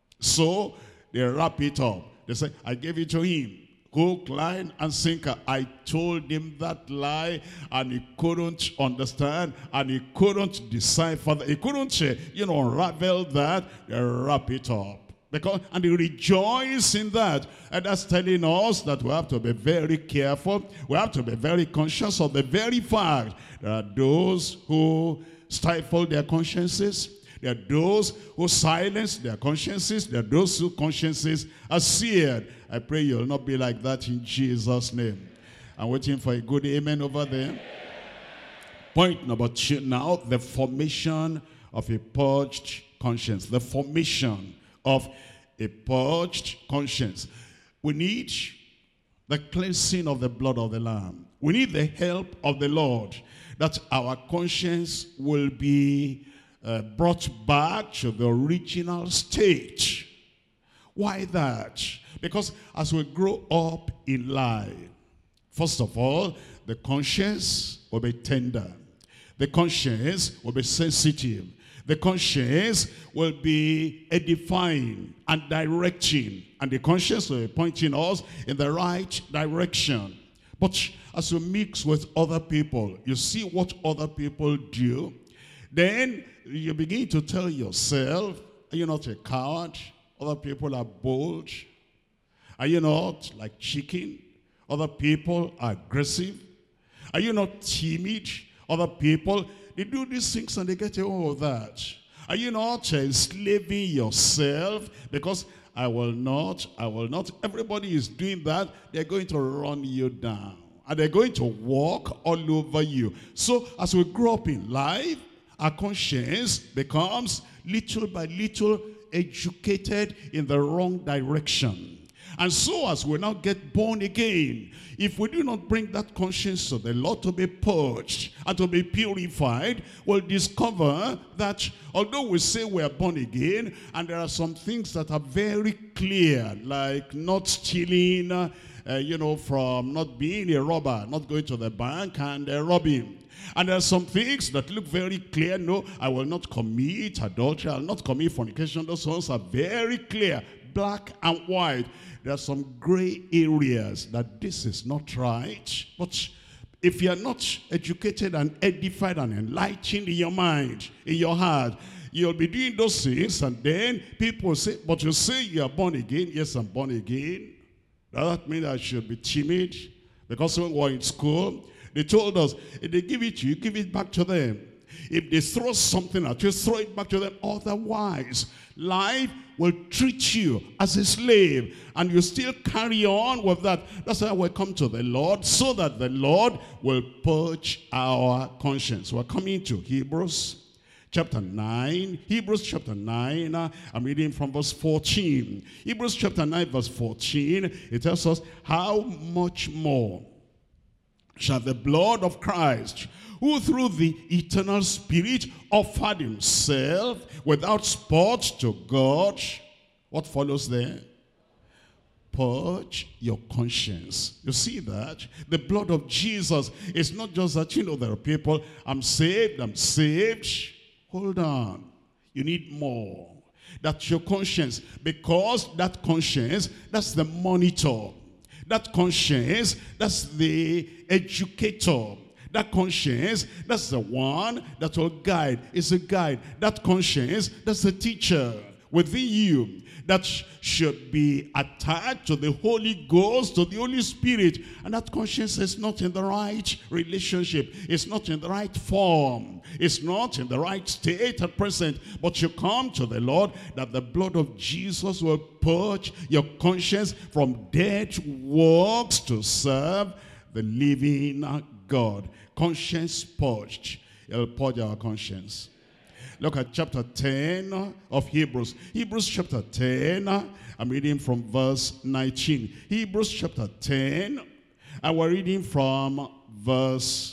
So they wrap it up. They say, I gave it to him. Hook, line, and sinker. I told him that lie, and he couldn't understand, and he couldn't decipher that. He couldn't, unravel that. They wrap it up. And they rejoice in that. And that's telling us that we have to be very careful. We have to be very conscious of the very fact there are those who stifle their consciences. There are those who silence their consciences. There are those whose consciences are seared. I pray you'll not be like that in Jesus' name. I'm waiting for a good amen over there. Point number 2 now, the formation of a purged conscience. The formation of a purged conscience. We need the cleansing of the blood of the Lamb. We need the help of the Lord, that our conscience will be brought back to the original state. Why that? Because as we grow up in life, first of all, the conscience will be tender. The conscience will be sensitive. The conscience will be edifying and directing. And the conscience will be pointing us in the right direction. But as you mix with other people, you see what other people do, then you begin to tell yourself, are you not a coward? Other people are bold. Are you not like chicken? Other people are aggressive. Are you not timid? Other people, they do these things and they get all of that. Are you not enslaving yourself? Because I will not. Everybody is doing that. They're going to run you down. And they're going to walk all over you. So as we grow up in life, our conscience becomes little by little educated in the wrong direction. And so as we now get born again, if we do not bring that conscience to the Lord to be purged and to be purified, we'll discover that although we say we are born again, and there are some things that are very clear, like not stealing, from not being a robber, not going to the bank and robbing. And there are some things that look very clear. No, I will not commit adultery, I will not commit fornication. Those ones are very clear, black and white. There are some gray areas that this is not right. But if you are not educated and edified and enlightened in your mind, in your heart, you'll be doing those things, and then people say, but you say you are born again. Yes, I'm born again. Does that mean I should be timid? Because when we were in school, they told us, if they give it to you, give it back to them. If they throw something at you, throw it back to them. Otherwise, life will treat you as a slave, and you still carry on with that. That's why we come to the Lord, so that the Lord will purge our conscience. We're coming to Hebrews chapter 9. Hebrews chapter 9, I'm reading from verse 14. Hebrews chapter 9, verse 14, it tells us, how much more shall the blood of Christ, who through the eternal Spirit offered himself without spot to God. What follows there? Purge your conscience. You see that? The blood of Jesus is not just that, there are people, I'm saved. Hold on. You need more. That's your conscience. Because that conscience, that's the monitor. That conscience, that's the educator. That conscience, that's the one that will guide. It's a guide. That conscience, that's the teacher within you that should be attached to the Holy Ghost, to the Holy Spirit. And that conscience is not in the right relationship. It's not in the right form. It's not in the right state at present. But you come to the Lord that the blood of Jesus will purge your conscience from dead works to serve the living God. Conscience purged. It'll purge our conscience. Look at chapter 10 of Hebrews. Hebrews chapter 10, I'm reading from verse 19. Hebrews chapter 10, and we're reading from verse,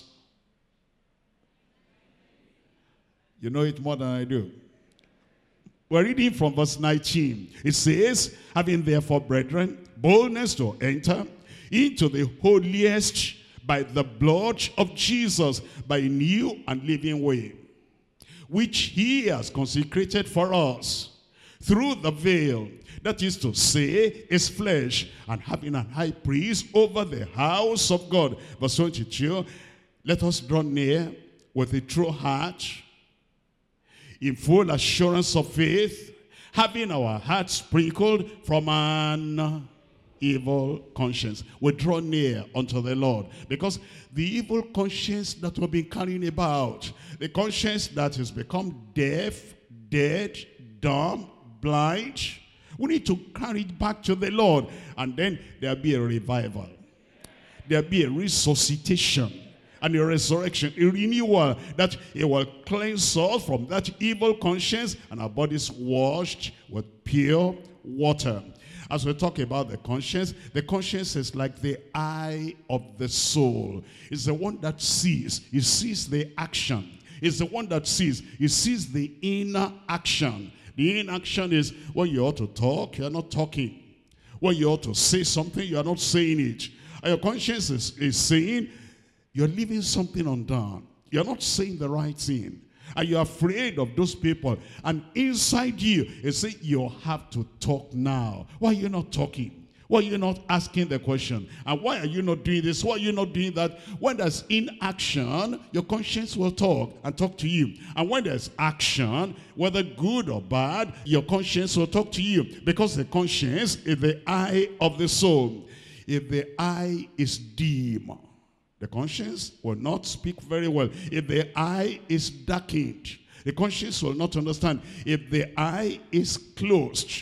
you know it more than I do. We're reading from verse 19. It says, having therefore, brethren, boldness to enter into the holiest by the blood of Jesus, by a new and living way, which he has consecrated for us through the veil, that is to say, his flesh, and having an high priest over the house of God. Verse 22, let us draw near with a true heart, in full assurance of faith, having our hearts sprinkled from an evil conscience. We draw near unto the Lord, because the evil conscience that we've been carrying about, the conscience that has become deaf, dead, dumb, blind, we need to carry it back to the Lord, and then there'll be a revival, there'll be a resuscitation and a resurrection, a renewal, that it will cleanse us from that evil conscience, and our bodies washed with pure water. As we talk about the conscience is like the eye of the soul. It's the one that sees. It sees the action. It's the one that sees. It sees the inner action The inaction is when you ought to talk, you're not talking. When you ought to say something, you're not saying it. And your conscience is saying, you're leaving something undone. You're not saying the right thing. And you're afraid of those people. And inside you, you say, you have to talk now. Why are you not talking? Why are you not asking the question? And why are you not doing this? Why are you not doing that? When there's inaction, your conscience will talk and talk to you. And when there's action, whether good or bad, your conscience will talk to you. Because the conscience is the eye of the soul. If the eye is dim, the conscience will not speak very well. If the eye is darkened, the conscience will not understand. If the eye is closed,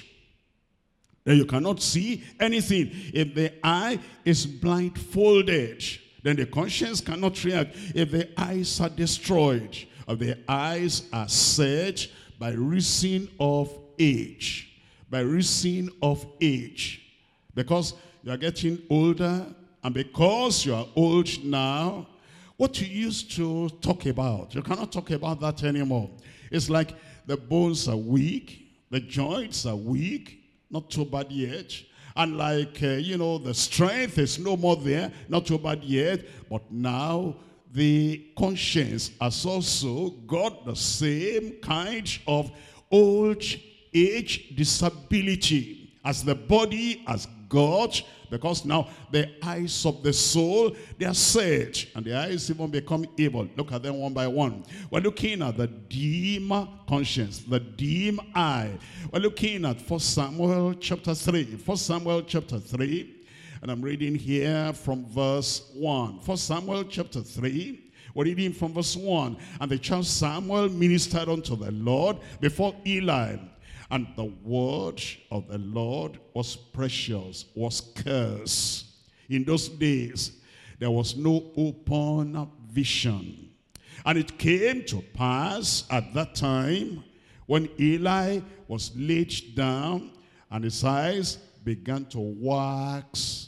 then you cannot see anything. If the eye is blindfolded, then the conscience cannot react. If the eyes are destroyed, or the eyes are set by reason of age, by reason of age, because you are getting older, and because you are old now, what you used to talk about, you cannot talk about that anymore. It's like the bones are weak, the joints are weak, not too bad yet. And like, the strength is no more there, not too bad yet. But now the conscience has also got the same kind of old age disability as the body has got, because now the eyes of the soul, they are set, and the eyes even become evil. Look at them one by one. We're looking at the dim conscience, the dim eye. We're looking at 1 Samuel chapter 3. 1 Samuel chapter 3, and I'm reading here from verse 1. 1 Samuel chapter 3, we're reading from verse 1. And the child Samuel ministered unto the Lord before Eli. And the word of the Lord was precious, was scarce. In those days, there was no open vision. And it came to pass at that time, when Eli was laid down, and his eyes began to wax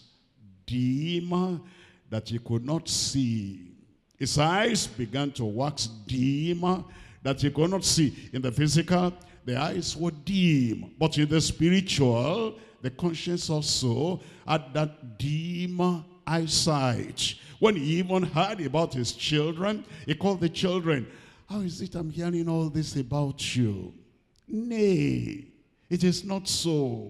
dim, that he could not see. His eyes began to wax dim, that he could not see. In the physical, the eyes were dim, but in the spiritual, the conscience also had that dim eyesight. When he even heard about his children, he called the children, how is it I'm hearing all this about you? Nay, it is not so.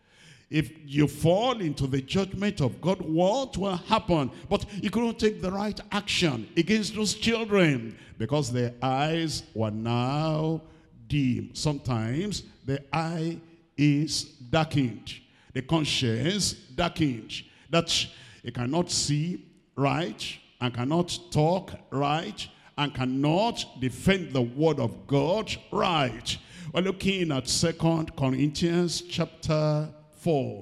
If you fall into the judgment of God, what will happen? But you couldn't take the right action against those children because their eyes were now dim. Sometimes the eye is darkened, the conscience darkened, that it cannot see right, and cannot talk right, and cannot defend the word of God right. We're looking at 2 Corinthians chapter 4.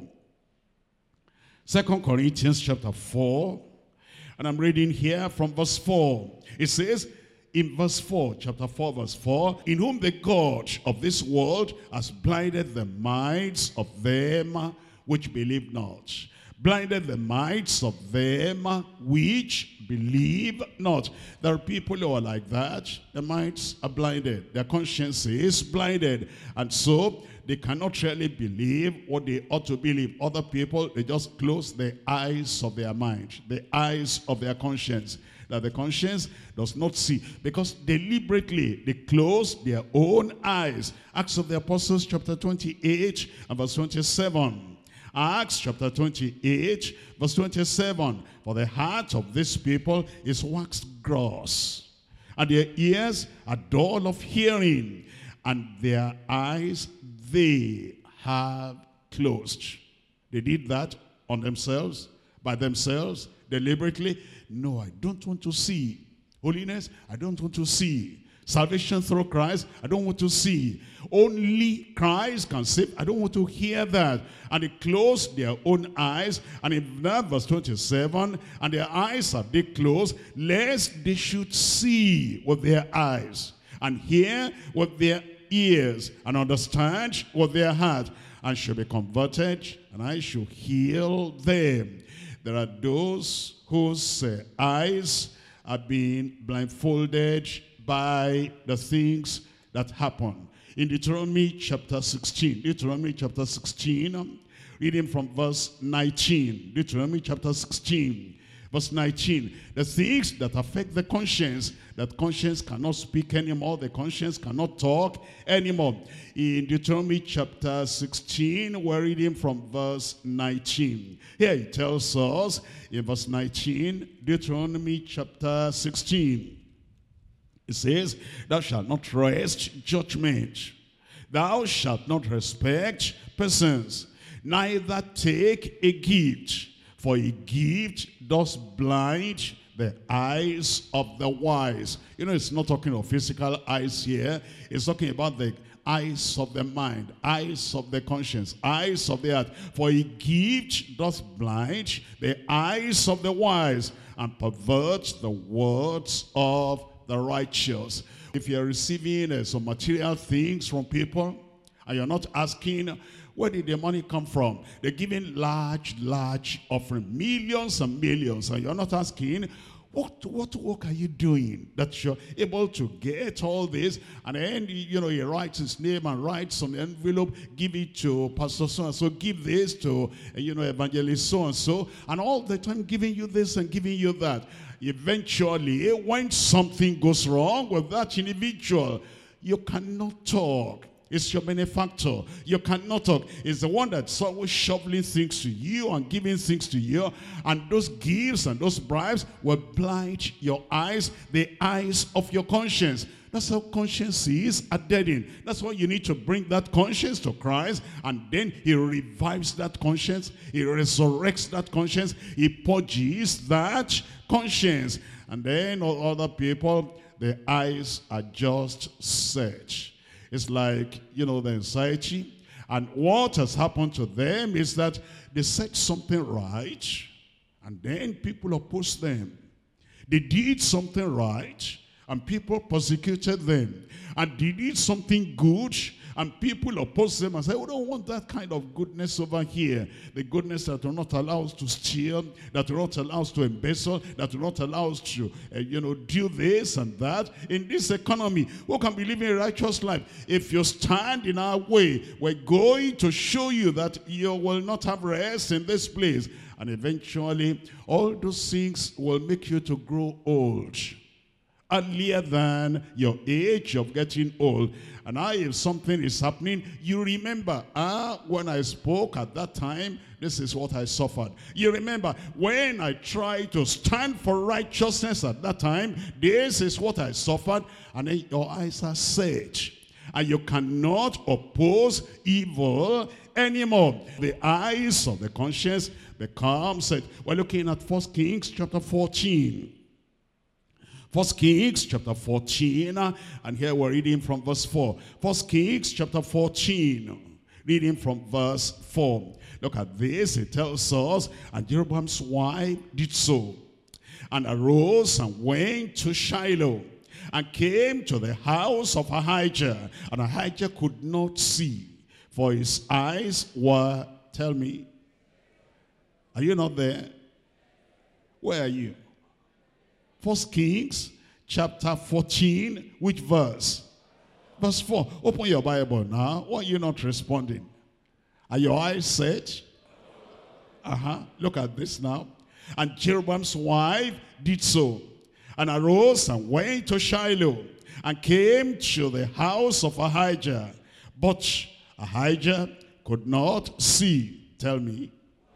2 Corinthians chapter 4, and I'm reading here from verse 4. It says, in verse 4, chapter 4, verse 4, in whom the God of this world has blinded the minds of them which believe not. Blinded the minds of them which believe not. There are people who are like that. Their minds are blinded. Their conscience is blinded. And so they cannot really believe what they ought to believe. Other people, they just close the eyes of their mind, the eyes of their conscience, that the conscience does not see, because deliberately they close their own eyes. Acts of the Apostles chapter 28 and verse 27. Acts chapter 28 verse 27. For the heart of this people is waxed gross, and their ears are dull of hearing, and their eyes they have closed. They did that on themselves, by themselves, deliberately. No, I don't want to see. Holiness, I don't want to see. Salvation through Christ, I don't want to see. Only Christ can save, I don't want to hear that. And they close their own eyes. And in that verse 27, and their eyes are they closed, lest they should see with their eyes, and hear with their ears, and understand with their heart, and should be converted, and I should heal them. There are those whose eyes are being blindfolded by the things that happen. In Deuteronomy chapter 16. Deuteronomy chapter 16, reading from verse 19. Deuteronomy chapter 16. Verse 19, the things that affect the conscience, that conscience cannot speak anymore, the conscience cannot talk anymore. In Deuteronomy chapter 16, we're reading from verse 19. Here it tells us in verse 19, Deuteronomy chapter 16, it says, thou shalt not wrest judgment, thou shalt not respect persons, neither take a gift, for a gift does blind the eyes of the wise. You know, it's not talking of physical eyes here. It's talking about the eyes of the mind, eyes of the conscience, eyes of the heart. For a gift does blind the eyes of the wise and pervert the words of the righteous. If you're receiving some material things from people and you're not asking, where did the money come from? They're giving large offering, millions and millions, and you're not asking, what work are you doing that you're able to get all this? And then, you know, he writes his name and writes on the envelope, give it to Pastor so-and-so, give this to, you know, Evangelist so-and-so, and all the time giving you this and giving you that. Eventually, when something goes wrong with that individual, you cannot talk. It's your benefactor. You cannot talk. It's the one that's always shoveling things to you and giving things to you. And those gifts and those bribes will blind your eyes, the eyes of your conscience. That's how conscience is a dead end. That's why you need to bring that conscience to Christ, and then he revives that conscience. He resurrects that conscience. He purges that conscience. And then all other people, their eyes are just set. It's like, you know, the anxiety. And what has happened to them is that they said something right, and then people opposed them. They did something right, and people persecuted them. And they did something good, and people opposed them and said, we don't want that kind of goodness over here. The goodness that will not allow us to steal, that will not allow us to embezzle, that will not allow us to, you know, do this and that. In this economy, who can be living a righteous life? If you stand in our way, we're going to show you that you will not have rest in this place. And eventually, all those things will make you to grow old, earlier than your age of getting old. And if something is happening, you remember, when I spoke at that time, this is what I suffered. You remember, when I tried to stand for righteousness at that time, this is what I suffered. And then your eyes are set, and you cannot oppose evil anymore. The eyes of the conscience become set. We're looking at 1 Kings chapter 14. 1 Kings chapter 14, and here we're reading from verse 4. 1 Kings chapter 14, reading from verse 4. Look at this, it tells us, and Jeroboam's wife did so, and arose and went to Shiloh, and came to the house of Ahijah, and Ahijah could not see, for his eyes were, tell me, are you not there? Where are you? 1 Kings chapter 14, which verse? Verse 4. Open your Bible now. Why are you not responding? Are your eyes set? Look at this now. And Jeroboam's wife did so, and arose and went to Shiloh, and came to the house of Ahijah. But Ahijah could not see. Tell me.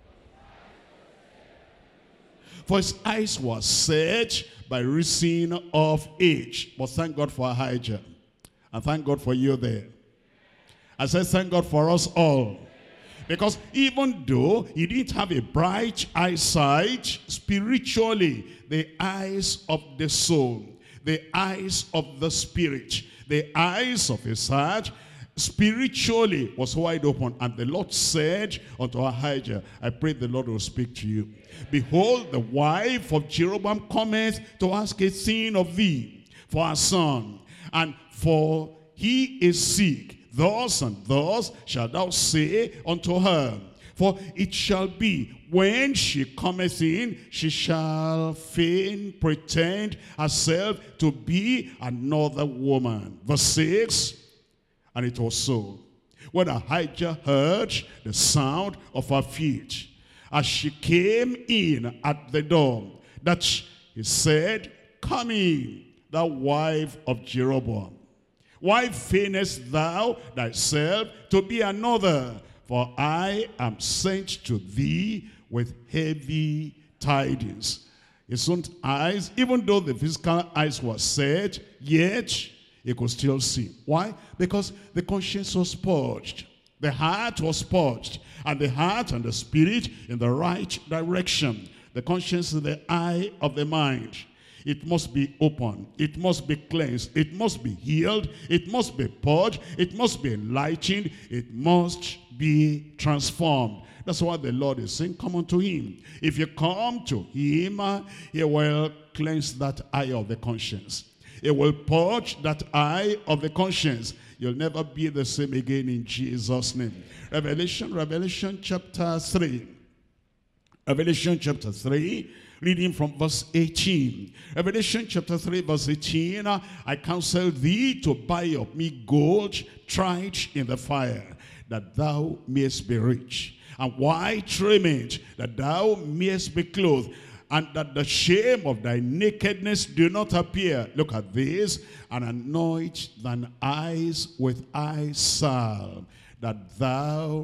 For his eyes were set by reason of age. But thank God for Ahijah. And thank God for you there. I said thank God for us all. Because even though he didn't have a bright eyesight, spiritually, the eyes of the soul, the eyes of the spirit, the eyes of his heart, spiritually was wide open. And the Lord said unto Ahijah, I pray the Lord will speak to you. Behold, the wife of Jeroboam cometh to ask a thing of thee for her son, and for he is sick. Thus and thus shalt thou say unto her, for it shall be, when she cometh in, she shall fain pretend herself to be another woman. Verse 6, And it was so. When Ahijah heard the sound of her feet, as she came in at the door, that he said, "Come in, thou wife of Jeroboam. Why feignest thou thyself to be another? For I am sent to thee with heavy tidings." His own eyes, even though the physical eyes were set, yet he could still see. Why? Because the conscience was purged. The heart was purged. And the heart and the spirit in the right direction. The conscience is the eye of the mind. It must be open. It must be cleansed. It must be healed. It must be purged. It must be enlightened. It must be transformed. That's why the Lord is saying, come unto him. If you come to him, he will cleanse that eye of the conscience. He will purge that eye of the conscience. You'll never be the same again in Jesus' name. Revelation chapter 3. Revelation chapter 3, reading from verse 18. Revelation chapter 3, verse 18. I counsel thee to buy of me gold tried in the fire, that thou mayest be rich, and white raiment, that thou mayest be clothed, and that the shame of thy nakedness do not appear. Look at this. And anoint thine eyes with eye salve, that thou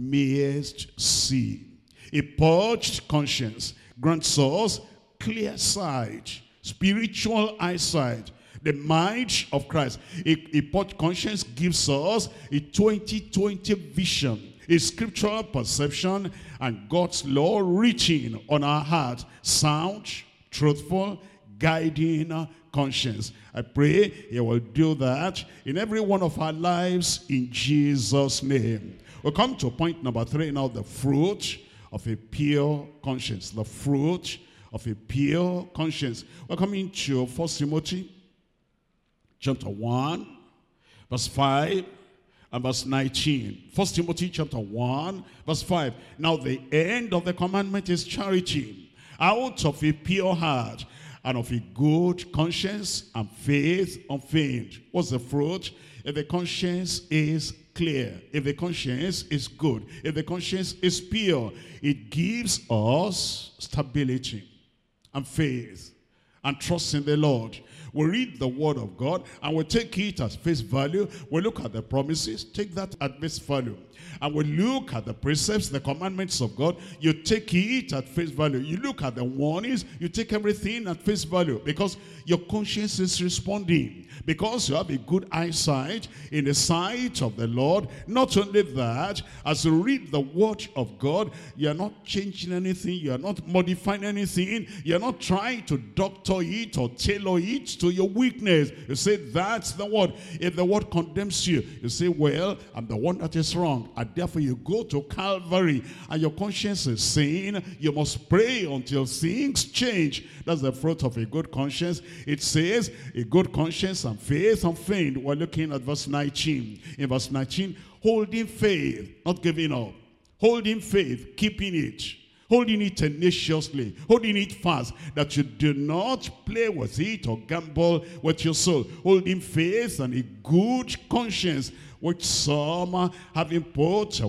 mayest see. A purged conscience grants us clear sight, spiritual eyesight, the mind of Christ. A purged conscience gives us a 20/20 vision, a scriptural perception, and God's law reaching on our heart. Sound, truthful, guiding conscience. I pray he will do that in every one of our lives in Jesus' name. We'll come to point number 3 now, the fruit of a pure conscience. The fruit of a pure conscience. We're coming to 1 Timothy chapter 1, verse 5 and verse 19. 1 Timothy chapter 1, verse 5. Now the end of the commandment is charity, out of a pure heart, and of a good conscience and faith unfeigned. What's the fruit? If the conscience is clear, if the conscience is good, if the conscience is pure, it gives us stability and faith and trust in the Lord. We read the word of God and we take it as face value. We look at the promises, take that at face value. And we look at the precepts, the commandments of God, you take it at face value. You look at the warnings, you take everything at face value, because your conscience is responding. Because you have a good eyesight in the sight of the Lord. Not only that, as you read the word of God, you are not changing anything, you are not modifying anything, you are not trying to doctor it or tailor it to your weakness. You say, that's the word. If the word condemns you, you say, well, I'm the one that is wrong. And therefore you go to Calvary, and your conscience is saying, you must pray until things change. That's the fruit of a good conscience. It says, a good conscience and faith unfeigned. We're looking at verse 19. In verse 19, holding faith, not giving up. Holding faith, keeping it. Holding it tenaciously, holding it fast, that you do not play with it or gamble with your soul. Holding faith and a good conscience, which some having put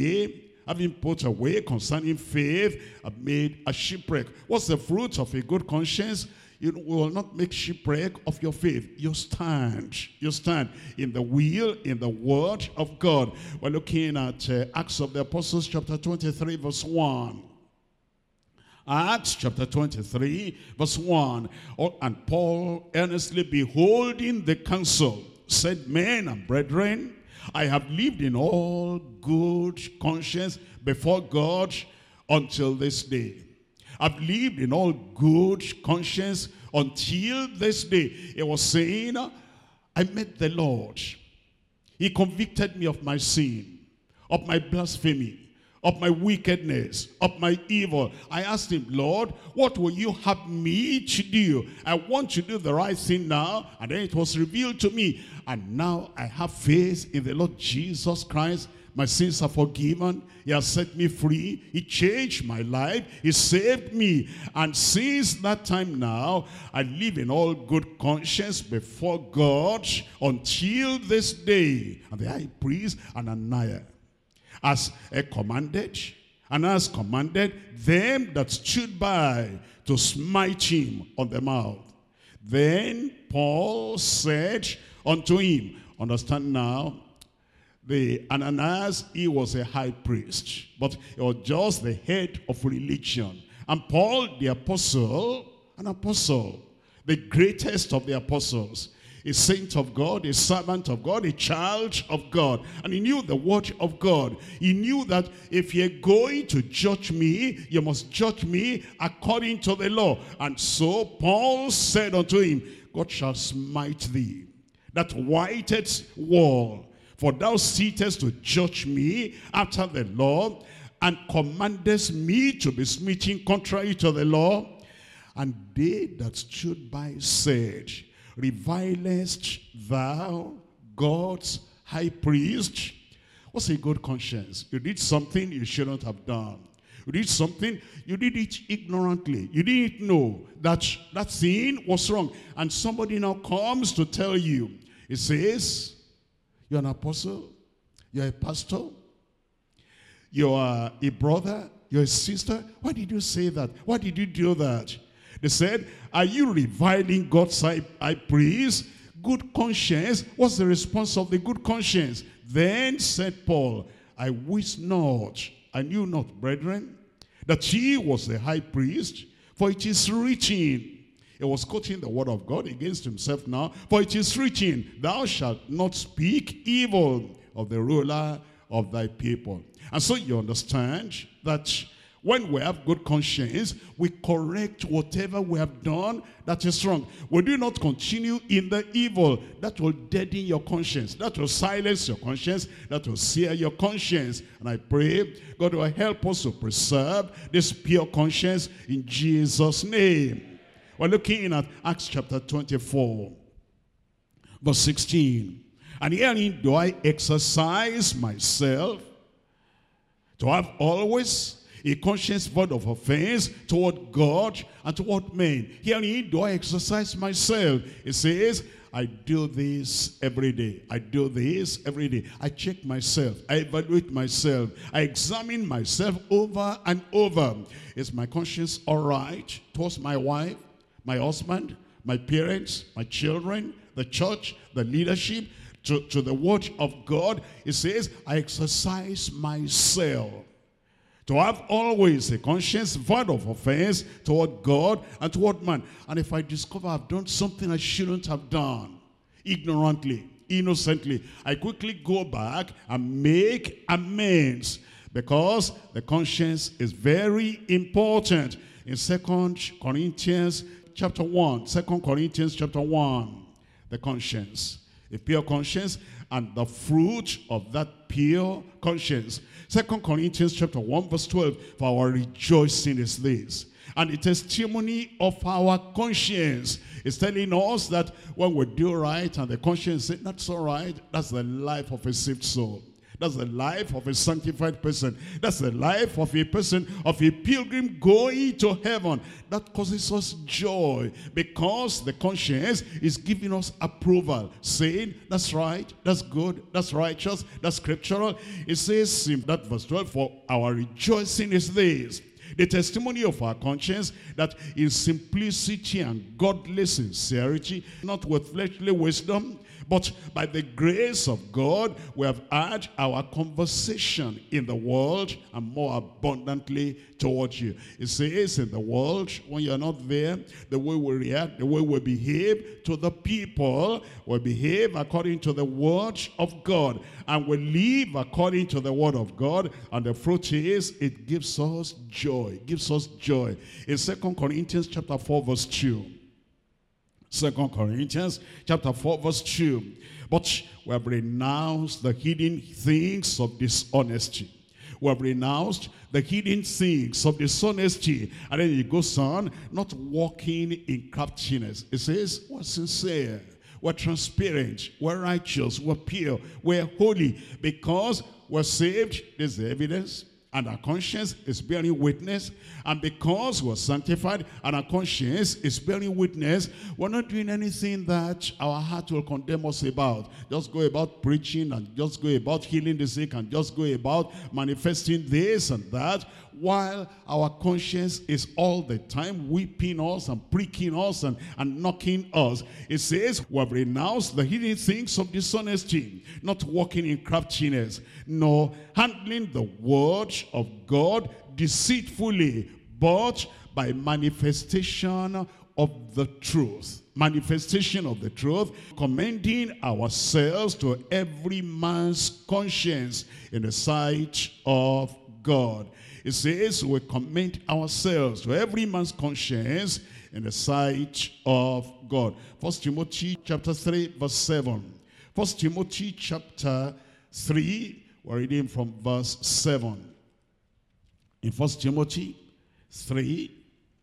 away concerning faith, have made a shipwreck. What's the fruit of a good conscience? You will not make shipwreck of your faith. You stand in the will, in the word of God. We're looking at Acts of the Apostles chapter 23 verse 1. Acts chapter 23 verse 1. And Paul, earnestly beholding the council, said, men and brethren, I have lived in all good conscience before God until this day. I've lived in all good conscience until this day. He was saying, I met the Lord. He convicted me of my sin, of my blasphemy, of my wickedness, of my evil. I asked him, Lord, what will you have me to do? I want to do the right thing now. And then it was revealed to me. And now I have faith in the Lord Jesus Christ, My sins are forgiven. He has set me free. He changed my life. He saved me. And since that time now, I live in all good conscience before God until this day. And the high priest, Ananias, as commanded, and has commanded them that stood by to smite him on the mouth. Then Paul said unto him, understand now, the Ananias, he was a high priest, but he was just the head of religion. And Paul, the apostle, an apostle, the greatest of the apostles, a saint of God, a servant of God, a child of God. And he knew the word of God. He knew that if you're going to judge me, you must judge me according to the law. And so Paul said unto him, God shall smite thee, that whited wall, for thou sittest to judge me after the law, and commandest me to be smitten contrary to the law. And they that stood by said, revilest thou God's high priest? What's a good conscience? You did something you shouldn't have done. You did something, you did it ignorantly. You didn't know that that sin was wrong. And somebody now comes to tell you, he says, you're an apostle, you're a pastor, you are a brother, you're a sister. Why did you say that? Why did you do that? They said, are you reviling God's high priest? Good conscience. What's the response of the good conscience? Then said Paul, I wist not, I knew not, brethren, that he was a high priest, for it is written. He was quoting the word of God against himself now. For it is written, thou shalt not speak evil of the ruler of thy people. And so you understand that when we have good conscience, we correct whatever we have done that is wrong. We do not continue in the evil. That will deaden your conscience. That will silence your conscience. That will sear your conscience. And I pray God will help us to preserve this pure conscience in Jesus' name. We're looking at Acts chapter 24, verse 16. And herein do I exercise myself to have always a conscience void of offense toward God and toward men. Herein do I exercise myself. It says, I do this every day. I do this every day. I check myself. I evaluate myself. I examine myself over and over. Is my conscience all right towards my wife, my husband, my parents, my children, the church, the leadership, to the word of God? It says, I exercise myself to have always a conscience void of offense toward God and toward man. And if I discover I've done something I shouldn't have done, ignorantly, innocently, I quickly go back and make amends, because the conscience is very important. In 2 Corinthians chapter 1, 2 Corinthians chapter 1, the conscience, a pure conscience, and the fruit of that pure conscience. 2 Corinthians chapter 1 verse 12, for our rejoicing is this, and the testimony of our conscience is telling us that when we do right and the conscience says, that's all right, that's the life of a saved soul. That's the life of a sanctified person. That's the life of a person, of a pilgrim going to heaven. That causes us joy, because the conscience is giving us approval, saying, that's right, that's good, that's righteous, that's scriptural. It says in that verse 12, for our rejoicing is this, the testimony of our conscience, that in simplicity and godly sincerity, not with fleshly wisdom, but by the grace of God, we have had our conversation in the world, and more abundantly towards you. It says in the world, when you're not there, the way we react, the way we behave to the people, we behave according to the word of God, and we live according to the word of God, and the fruit is, it gives us joy. It gives us joy. In 2 Corinthians chapter 4 verse 2. 2 Corinthians chapter 4 verse 2. But we have renounced the hidden things of dishonesty. We have renounced the hidden things of dishonesty. And then it goes on, not walking in craftiness. It says, we're sincere. we're transparent, we're righteous, we're pure, we're holy, because we're saved. This is the evidence. And our conscience is bearing witness. And because we're sanctified and our conscience is bearing witness, we're not doing anything that our heart will condemn us about. Just go about preaching, and just go about healing the sick, and just go about manifesting this and that, while our conscience is all the time whipping us and pricking us and knocking us. It says we have renounced the hidden things of dishonesty, not walking in craftiness, nor handling the word of God deceitfully, but by manifestation of the truth. Manifestation of the truth, commending ourselves to every man's conscience in the sight of God. It says we commend ourselves to every man's conscience in the sight of God. 1 Timothy chapter 3 verse 7. 1 Timothy chapter 3, we're reading from verse 7. In 1 Timothy 3,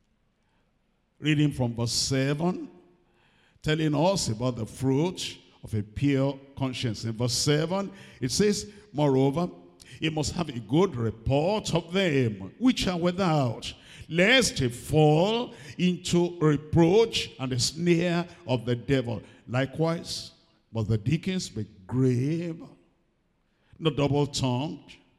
reading from verse 7, telling us about the fruit of a pure conscience. In verse 7, it says, moreover, he must have a good report of them which are without, lest he fall into reproach and the snare of the devil. Likewise, must the deacons be grave, not double-tongued,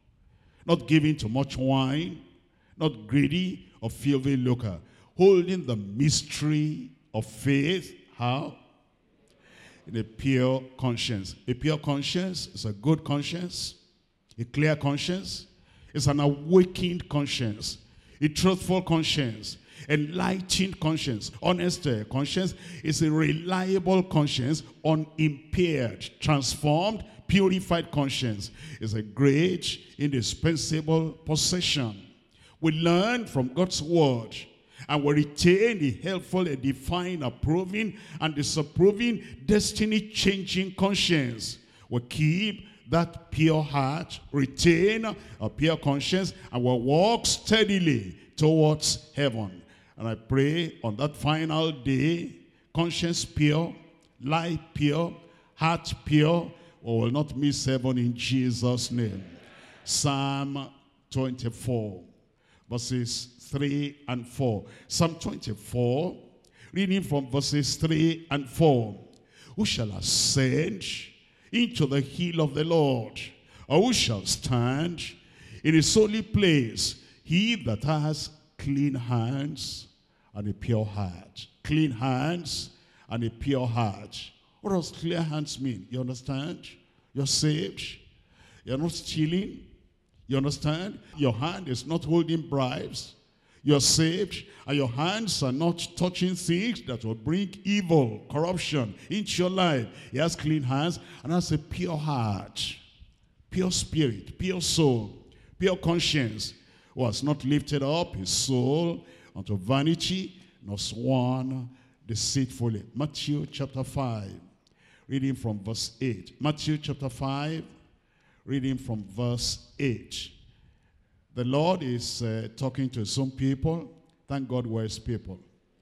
not giving to much wine, not greedy or filthy lucre, holding the mystery of faith. How? In a pure conscience. A pure conscience is a good conscience. A clear conscience is an awakened conscience. A truthful conscience. Enlightened conscience. Honest conscience is a reliable conscience. Unimpaired, transformed, purified conscience is a great, indispensable possession. We learn from God's word, and we retain the helpful, edifying, approving, and disapproving, destiny-changing conscience. We keep that pure heart, retain a pure conscience, and will walk steadily towards heaven. And I pray on that final day, conscience pure, life pure, heart pure, we will not miss heaven in Jesus' name. Psalm 24, verses 3 and 4. Psalm 24, reading from verses 3 and 4. Who shall ascend into the hill of the Lord? Or who shall stand in his holy place? He that has clean hands and a pure heart. Clean hands and a pure heart. What does clear hands mean? You understand? You're saved. You're not stealing. You understand? Your hand is not holding bribes. You're saved, and your hands are not touching things that will bring evil, corruption into your life. He has clean hands and has a pure heart, pure spirit, pure soul, pure conscience, who has not lifted up his soul unto vanity, nor sworn deceitfully. Matthew chapter 5, reading from verse 8. Matthew chapter 5, reading from verse 8. The Lord is talking to some people. Thank God we're his people.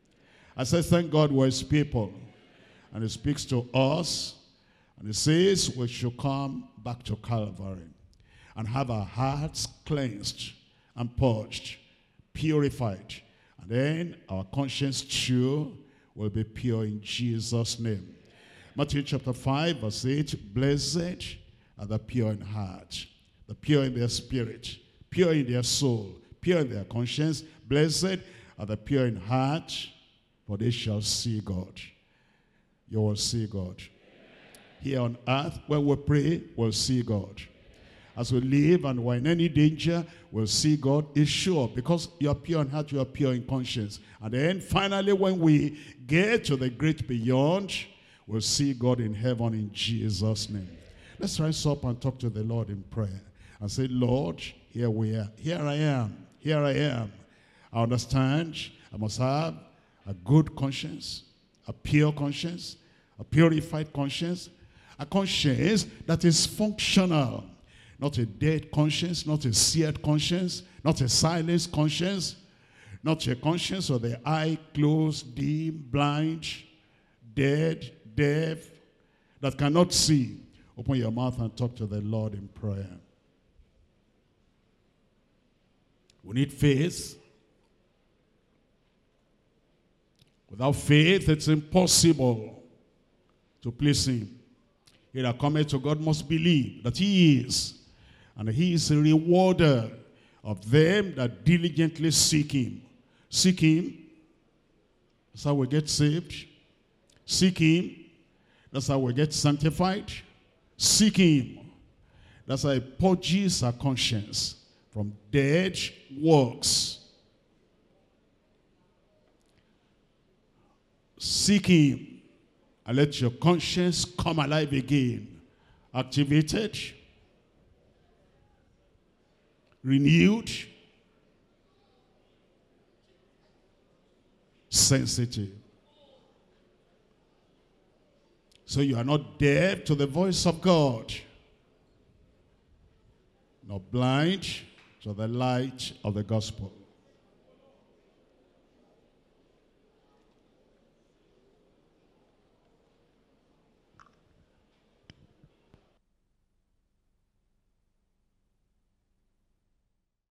I said, thank God we're his people. And he speaks to us. And he says we should come back to Calvary and have our hearts cleansed and purged, purified. And then our conscience too will be pure in Jesus' name. Matthew chapter 5 verse 8, blessed are the pure in heart, the pure in their spirit, pure in their soul, pure in their conscience. Blessed are the pure in heart, for they shall see God. You will see God. Here on earth, when we pray, we'll see God. As we live and we're in any danger, we'll see God. It's sure, because you're pure in heart, you're pure in conscience. And then finally, when we get to the great beyond, we'll see God in heaven in Jesus' name. Let's rise up and talk to the Lord in prayer and say, Lord, here we are. Here I am. Here I am. I understand I must have a good conscience, a pure conscience, a purified conscience, a conscience that is functional. Not a dead conscience, not a seared conscience, not a silenced conscience, not a conscience of the eye closed, dim, blind, dead, deaf, that cannot see, open your mouth and talk to the Lord in prayer. We need faith. Without faith, it's impossible to please him. He that cometh to God must believe that he is, and he is a rewarder of them that diligently seek him. Seek him. That's how we get saved. Seek him. That's how we get sanctified. Seek him. That's how he purges our conscience from dead works. Seek him. And let your conscience come alive again. Activated. Renewed. Sensitive. So you are not deaf to the voice of God, nor blind to the light of the gospel.